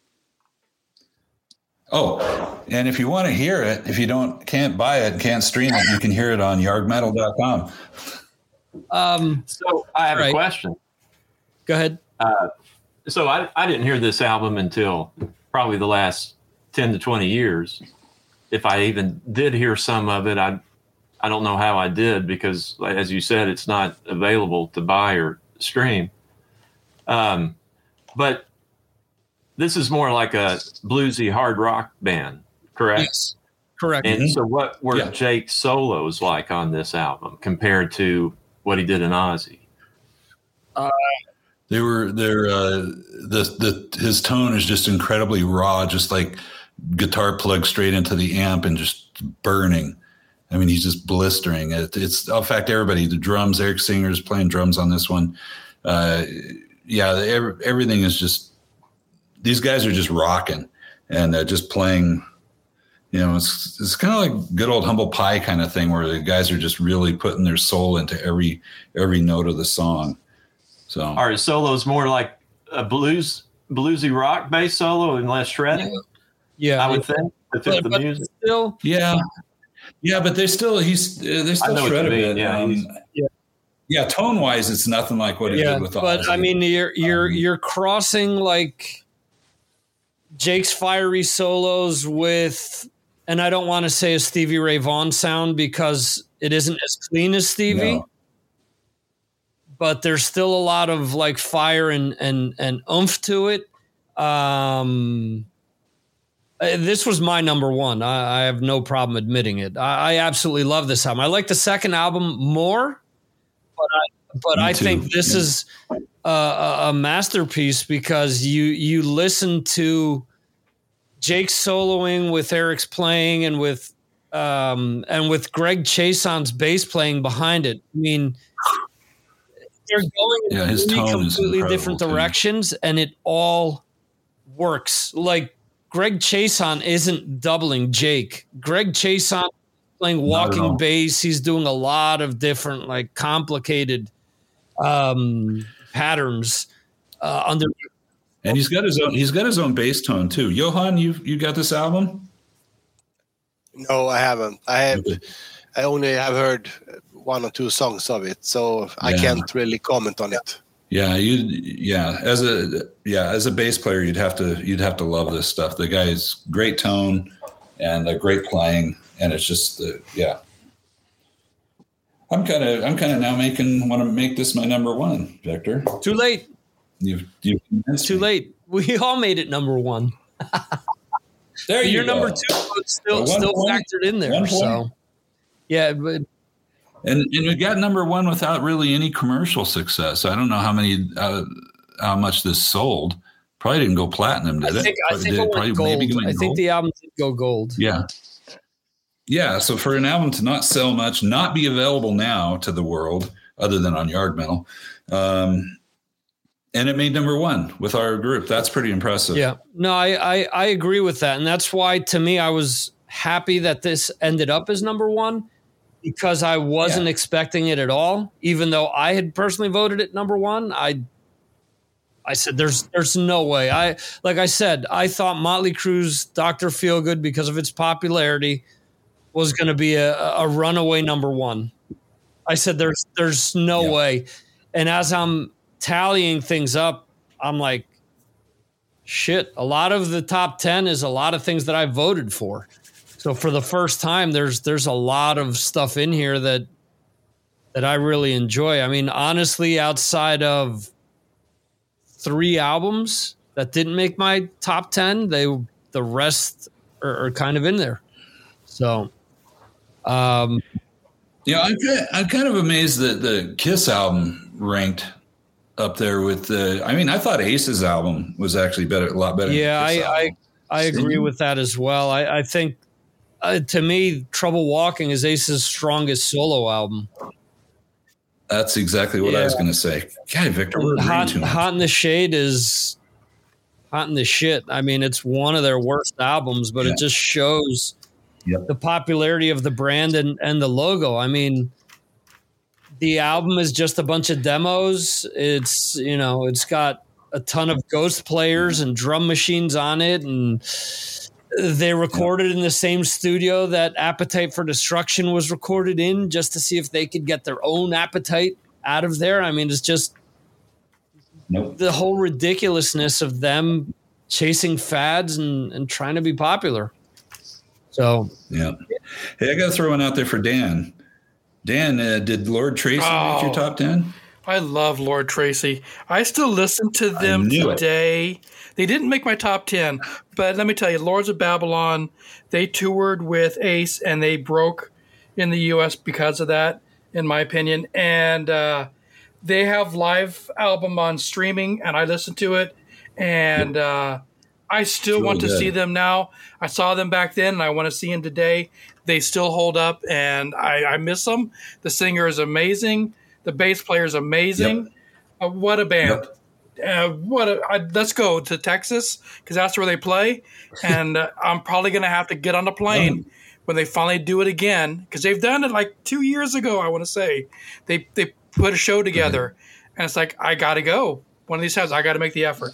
Oh, and if you want to hear it, if you don't can't buy it, can't stream it, you can hear it on yard metal dot com. Um, so I have right. a question. Go ahead. Uh, so I, I didn't hear this album until probably the last ten to twenty years. If I even did hear some of it, I I don't know how I did because, as you said, it's not available to buy or stream. Um, but this is more like a bluesy hard rock band, correct? Yes, correct. And mm-hmm. so what were Yeah. Jake's solos like on this album compared to what he did in Ozzy? Uh, They were they're uh, the the his tone is just incredibly raw, just like guitar plugged straight into the amp and just burning. I mean, he's just blistering. It, it's in fact everybody, the drums, Eric Singer's playing drums on this one. Uh, yeah, every, everything is just, these guys are just rocking and uh, just playing, you know, it's it's kind of like good old Humble Pie kind of thing where the guys are just really putting their soul into every every note of the song. So Are his solos more like a blues, bluesy rock bass solo and less shredding? yeah, I would think to fit but, the but music. still, yeah, yeah, but they still he's uh, they I still know what shred you a mean, bit. yeah, Um, he's- Yeah. yeah, tone wise, it's nothing like what he yeah. did with But Ozzy. I mean, you're you're Um, you're crossing like Jake's fiery solos with, and I don't want to say a Stevie Ray Vaughan sound because it isn't as clean as Stevie. No. But there's still a lot of like fire and and and oomph to it. Um, uh, this was my number one. I, I have no problem admitting it. I, I absolutely love this album. I like the second album more, but I but Me I too. think this Yeah. is a, a, a masterpiece because you you listen to Jake soloing with Eric's playing and with um, and with Greg Chason's bass playing behind it. I mean, they're going Yeah, in his three tone is completely incredible, different too. directions, and it all works. Like Greg Chason isn't doubling Jake. Greg Chason playing Not at all. walking bass. He's doing a lot of different, like complicated um, patterns uh, under. And he's got his own. He's got his own bass tone too. Johan, you you got this album? No, I haven't. I have. I only have heard one or two songs of it, so I Yeah. can't really comment on it. Yeah, you. Yeah, as a yeah as a bass player, you'd have to you'd have to love this stuff. The guy's great tone and a great playing, and it's just uh, yeah. I'm kind of I'm kind of now making want to make this my number one, Victor. Too late. You've you've convinced Too me. late. We all made it number one. There you Your go. number two was still One still point. factored in there. One point. So yeah, but And and we got number one without really any commercial success. I don't know how many uh, how much this sold. Probably didn't go platinum, did I it? think I think Did it went probably gold. maybe went I think gold? the album did go gold. Yeah. Yeah. So for an album to not sell much, not be available now to the world other than on Yard Metal, um, and it made number one with our group. That's pretty impressive. Yeah. No, I, I I agree with that. And that's why to me I was happy that this ended up as number one because I wasn't Yeah. expecting it at all. Even though I had personally voted it number one, I I said there's there's no way. I like I said, I thought Motley Crue's Doctor Feelgood, because of its popularity, was gonna be a, a runaway number one. I said there's there's no Yeah. way. And as I'm tallying things up, I'm like, shit, a lot of the top ten is a lot of things that I voted for. So for the first time, there's there's a lot of stuff in here that that I really enjoy. I mean, honestly, outside of three albums that didn't make my top ten, they the rest are, are kind of in there. So um Yeah, I'm kind, I'm kind of amazed that the Kiss album ranked up there with the. I mean, I thought Ace's album was actually better, a lot better. yeah, than the Kiss I, I album. I agree with that as well. I, I think uh, to me, Trouble Walking is Ace's strongest solo album. That's exactly what I was Yeah. going to say. God, Victor, we're agreeing Hot, too much. Hot in the Shade is hot in the shit. I mean, it's one of their worst albums, but Yeah. it just shows Yep. the popularity of the brand and, and the logo. I mean, the album is just a bunch of demos. It's, you know, it's got a ton of ghost players and drum machines on it. And they recorded in the same studio that Appetite for Destruction was recorded in, just to see if they could get their own Appetite out of there. I mean, it's just Nope. the whole ridiculousness of them chasing fads and, and trying to be popular. So Yeah. Hey, I got to throw one out there for Dan. Dan, uh, did Lord Tracy make your Oh. top ten? I love Lord Tracy. I still listen to them knew it. today. They didn't make my top ten, but let me tell you, Lords of Babylon, they toured with Ace and they broke in the U S because of that, in my opinion. And uh, they have live album on streaming, and I listen to it, and uh, I still It's want to really good. see them now. I saw them back then, and I want to see them today. They still hold up, and I, I miss them. The singer is amazing. The bass player is amazing. Uh, what a band! Uh, what a, I, let's go to Texas because that's where they play. And uh, I'm probably going to have to get on a plane when they finally do it again because they've done it like two years ago. I want to say they they put a show together, and it's like I got to go. One of these times, I got to make the effort.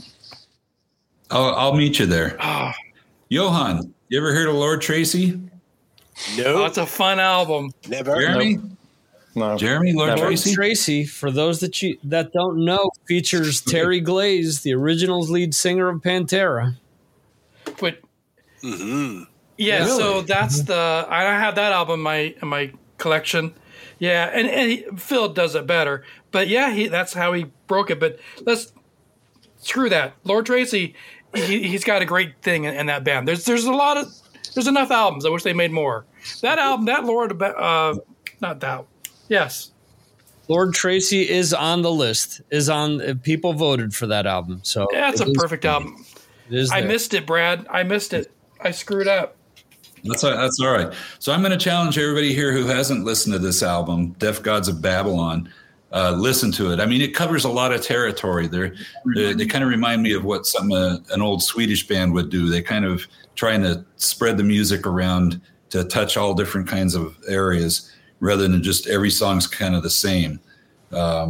I'll, I'll meet you there. Ah. Johan, you ever heard of Lord Tracy? No, Oh, it's a fun album. never. Jeremy? No. Jeremy, Lord Never. Lord Tracy? Tracy, for those that you that don't know, features Terry Glaze, the original lead singer of Pantera. But hmm yeah, Really? so that's the I have that album in my in my collection. Yeah, and, and he, Phil does it better. But yeah, he that's how he broke it. But let's screw that. Lord Tracy, he, he's got a great thing in, in that band. There's there's a lot of there's enough albums. I wish they made more. That album, that Lord, uh, not that. Yes, Lord Tracy is on the list. Is on uh, people voted for that album. So yeah, it's it a is- perfect album. It is I there. missed it, Brad. I missed it. I screwed up. That's all, that's all right. So I'm going to challenge everybody here who hasn't listened to this album, Deaf Gods of Babylon. Uh, listen to it. I mean, it covers a lot of territory. They're, they they kind of remind me of what some uh, an old Swedish band would do. They kind of trying to spread the music around to touch all different kinds of areas rather than just every song's kind of the same. Um,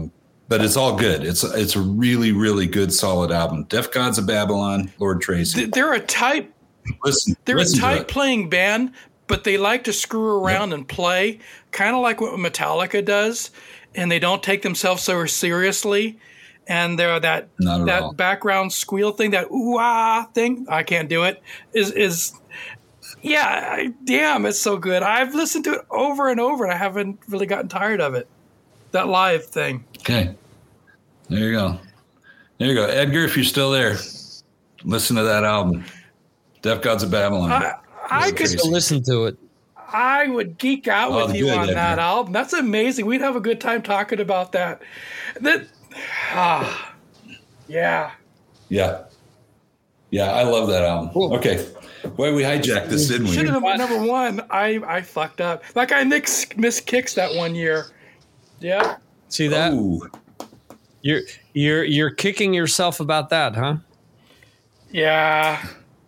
but it's all good. It's it's a really, really good, solid album. Deaf Gods of Babylon, Lord Tracy. They're a type. Listen, they're listen a type playing band, but they like to screw around yep. and play, kind of like what Metallica does, and they don't take themselves so seriously. And they're that that all. background squeal thing, that ooh ah thing. I can't do it. Is is yeah, I, damn, it's so good. I've listened to it over and over, and I haven't really gotten tired of it. That live thing. Okay. There you go. There you go. Edgar, if you're still there, listen to that album. Deaf Gods of Babylon. I, I could still listen to it. I would geek out oh, with you good, on Edgar. That album. That's amazing. We'd have a good time talking about that. That ah, yeah. Yeah. Yeah, I love that album. Cool. Okay. Boy, we hijacked this, didn't we? Should have been number one. I, I fucked up. Like I missed, missed kicks that one year. Yeah. See that? Ooh. You're you're you're kicking yourself about that, huh? Yeah.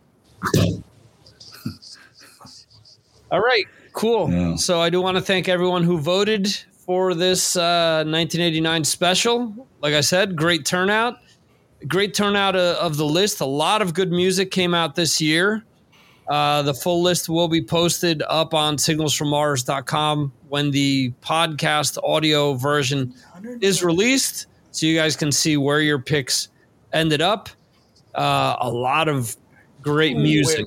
All right, cool. Yeah. So I do want to thank everyone who voted for this uh, nineteen eighty-nine special. Like I said, great turnout. Great turnout of, of the list. A lot of good music came out this year. Uh, the full list will be posted up on signals from mars dot com when the podcast audio version is released, so you guys can see where your picks ended up. Uh, a lot of great music.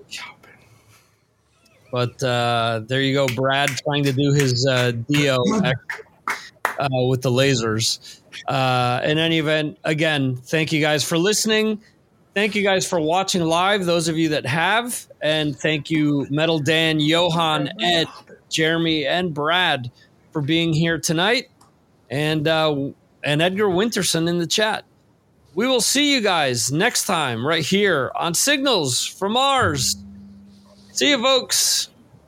But uh, there you go, Brad trying to do his uh, Dio uh, with the lasers. Uh, in any event, again, thank you guys for listening. Thank you guys for watching live, those of you that have. And thank you, Metal Dan, Johan, Ed, Jeremy, and Brad for being here tonight. And, uh, and Edgar Winterson in the chat. We will see you guys next time right here on Signals from Mars. See you, folks.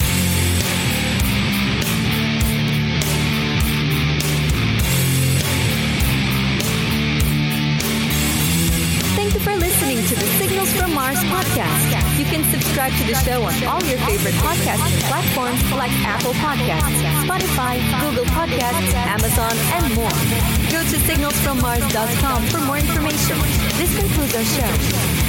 Thank you for listening to the Signals from Mars podcast. You can subscribe to the show on all your favorite podcasting platforms like Apple Podcasts, Spotify, Google Podcasts, Amazon, and more. Go to signals from mars dot com for more information. This concludes our show.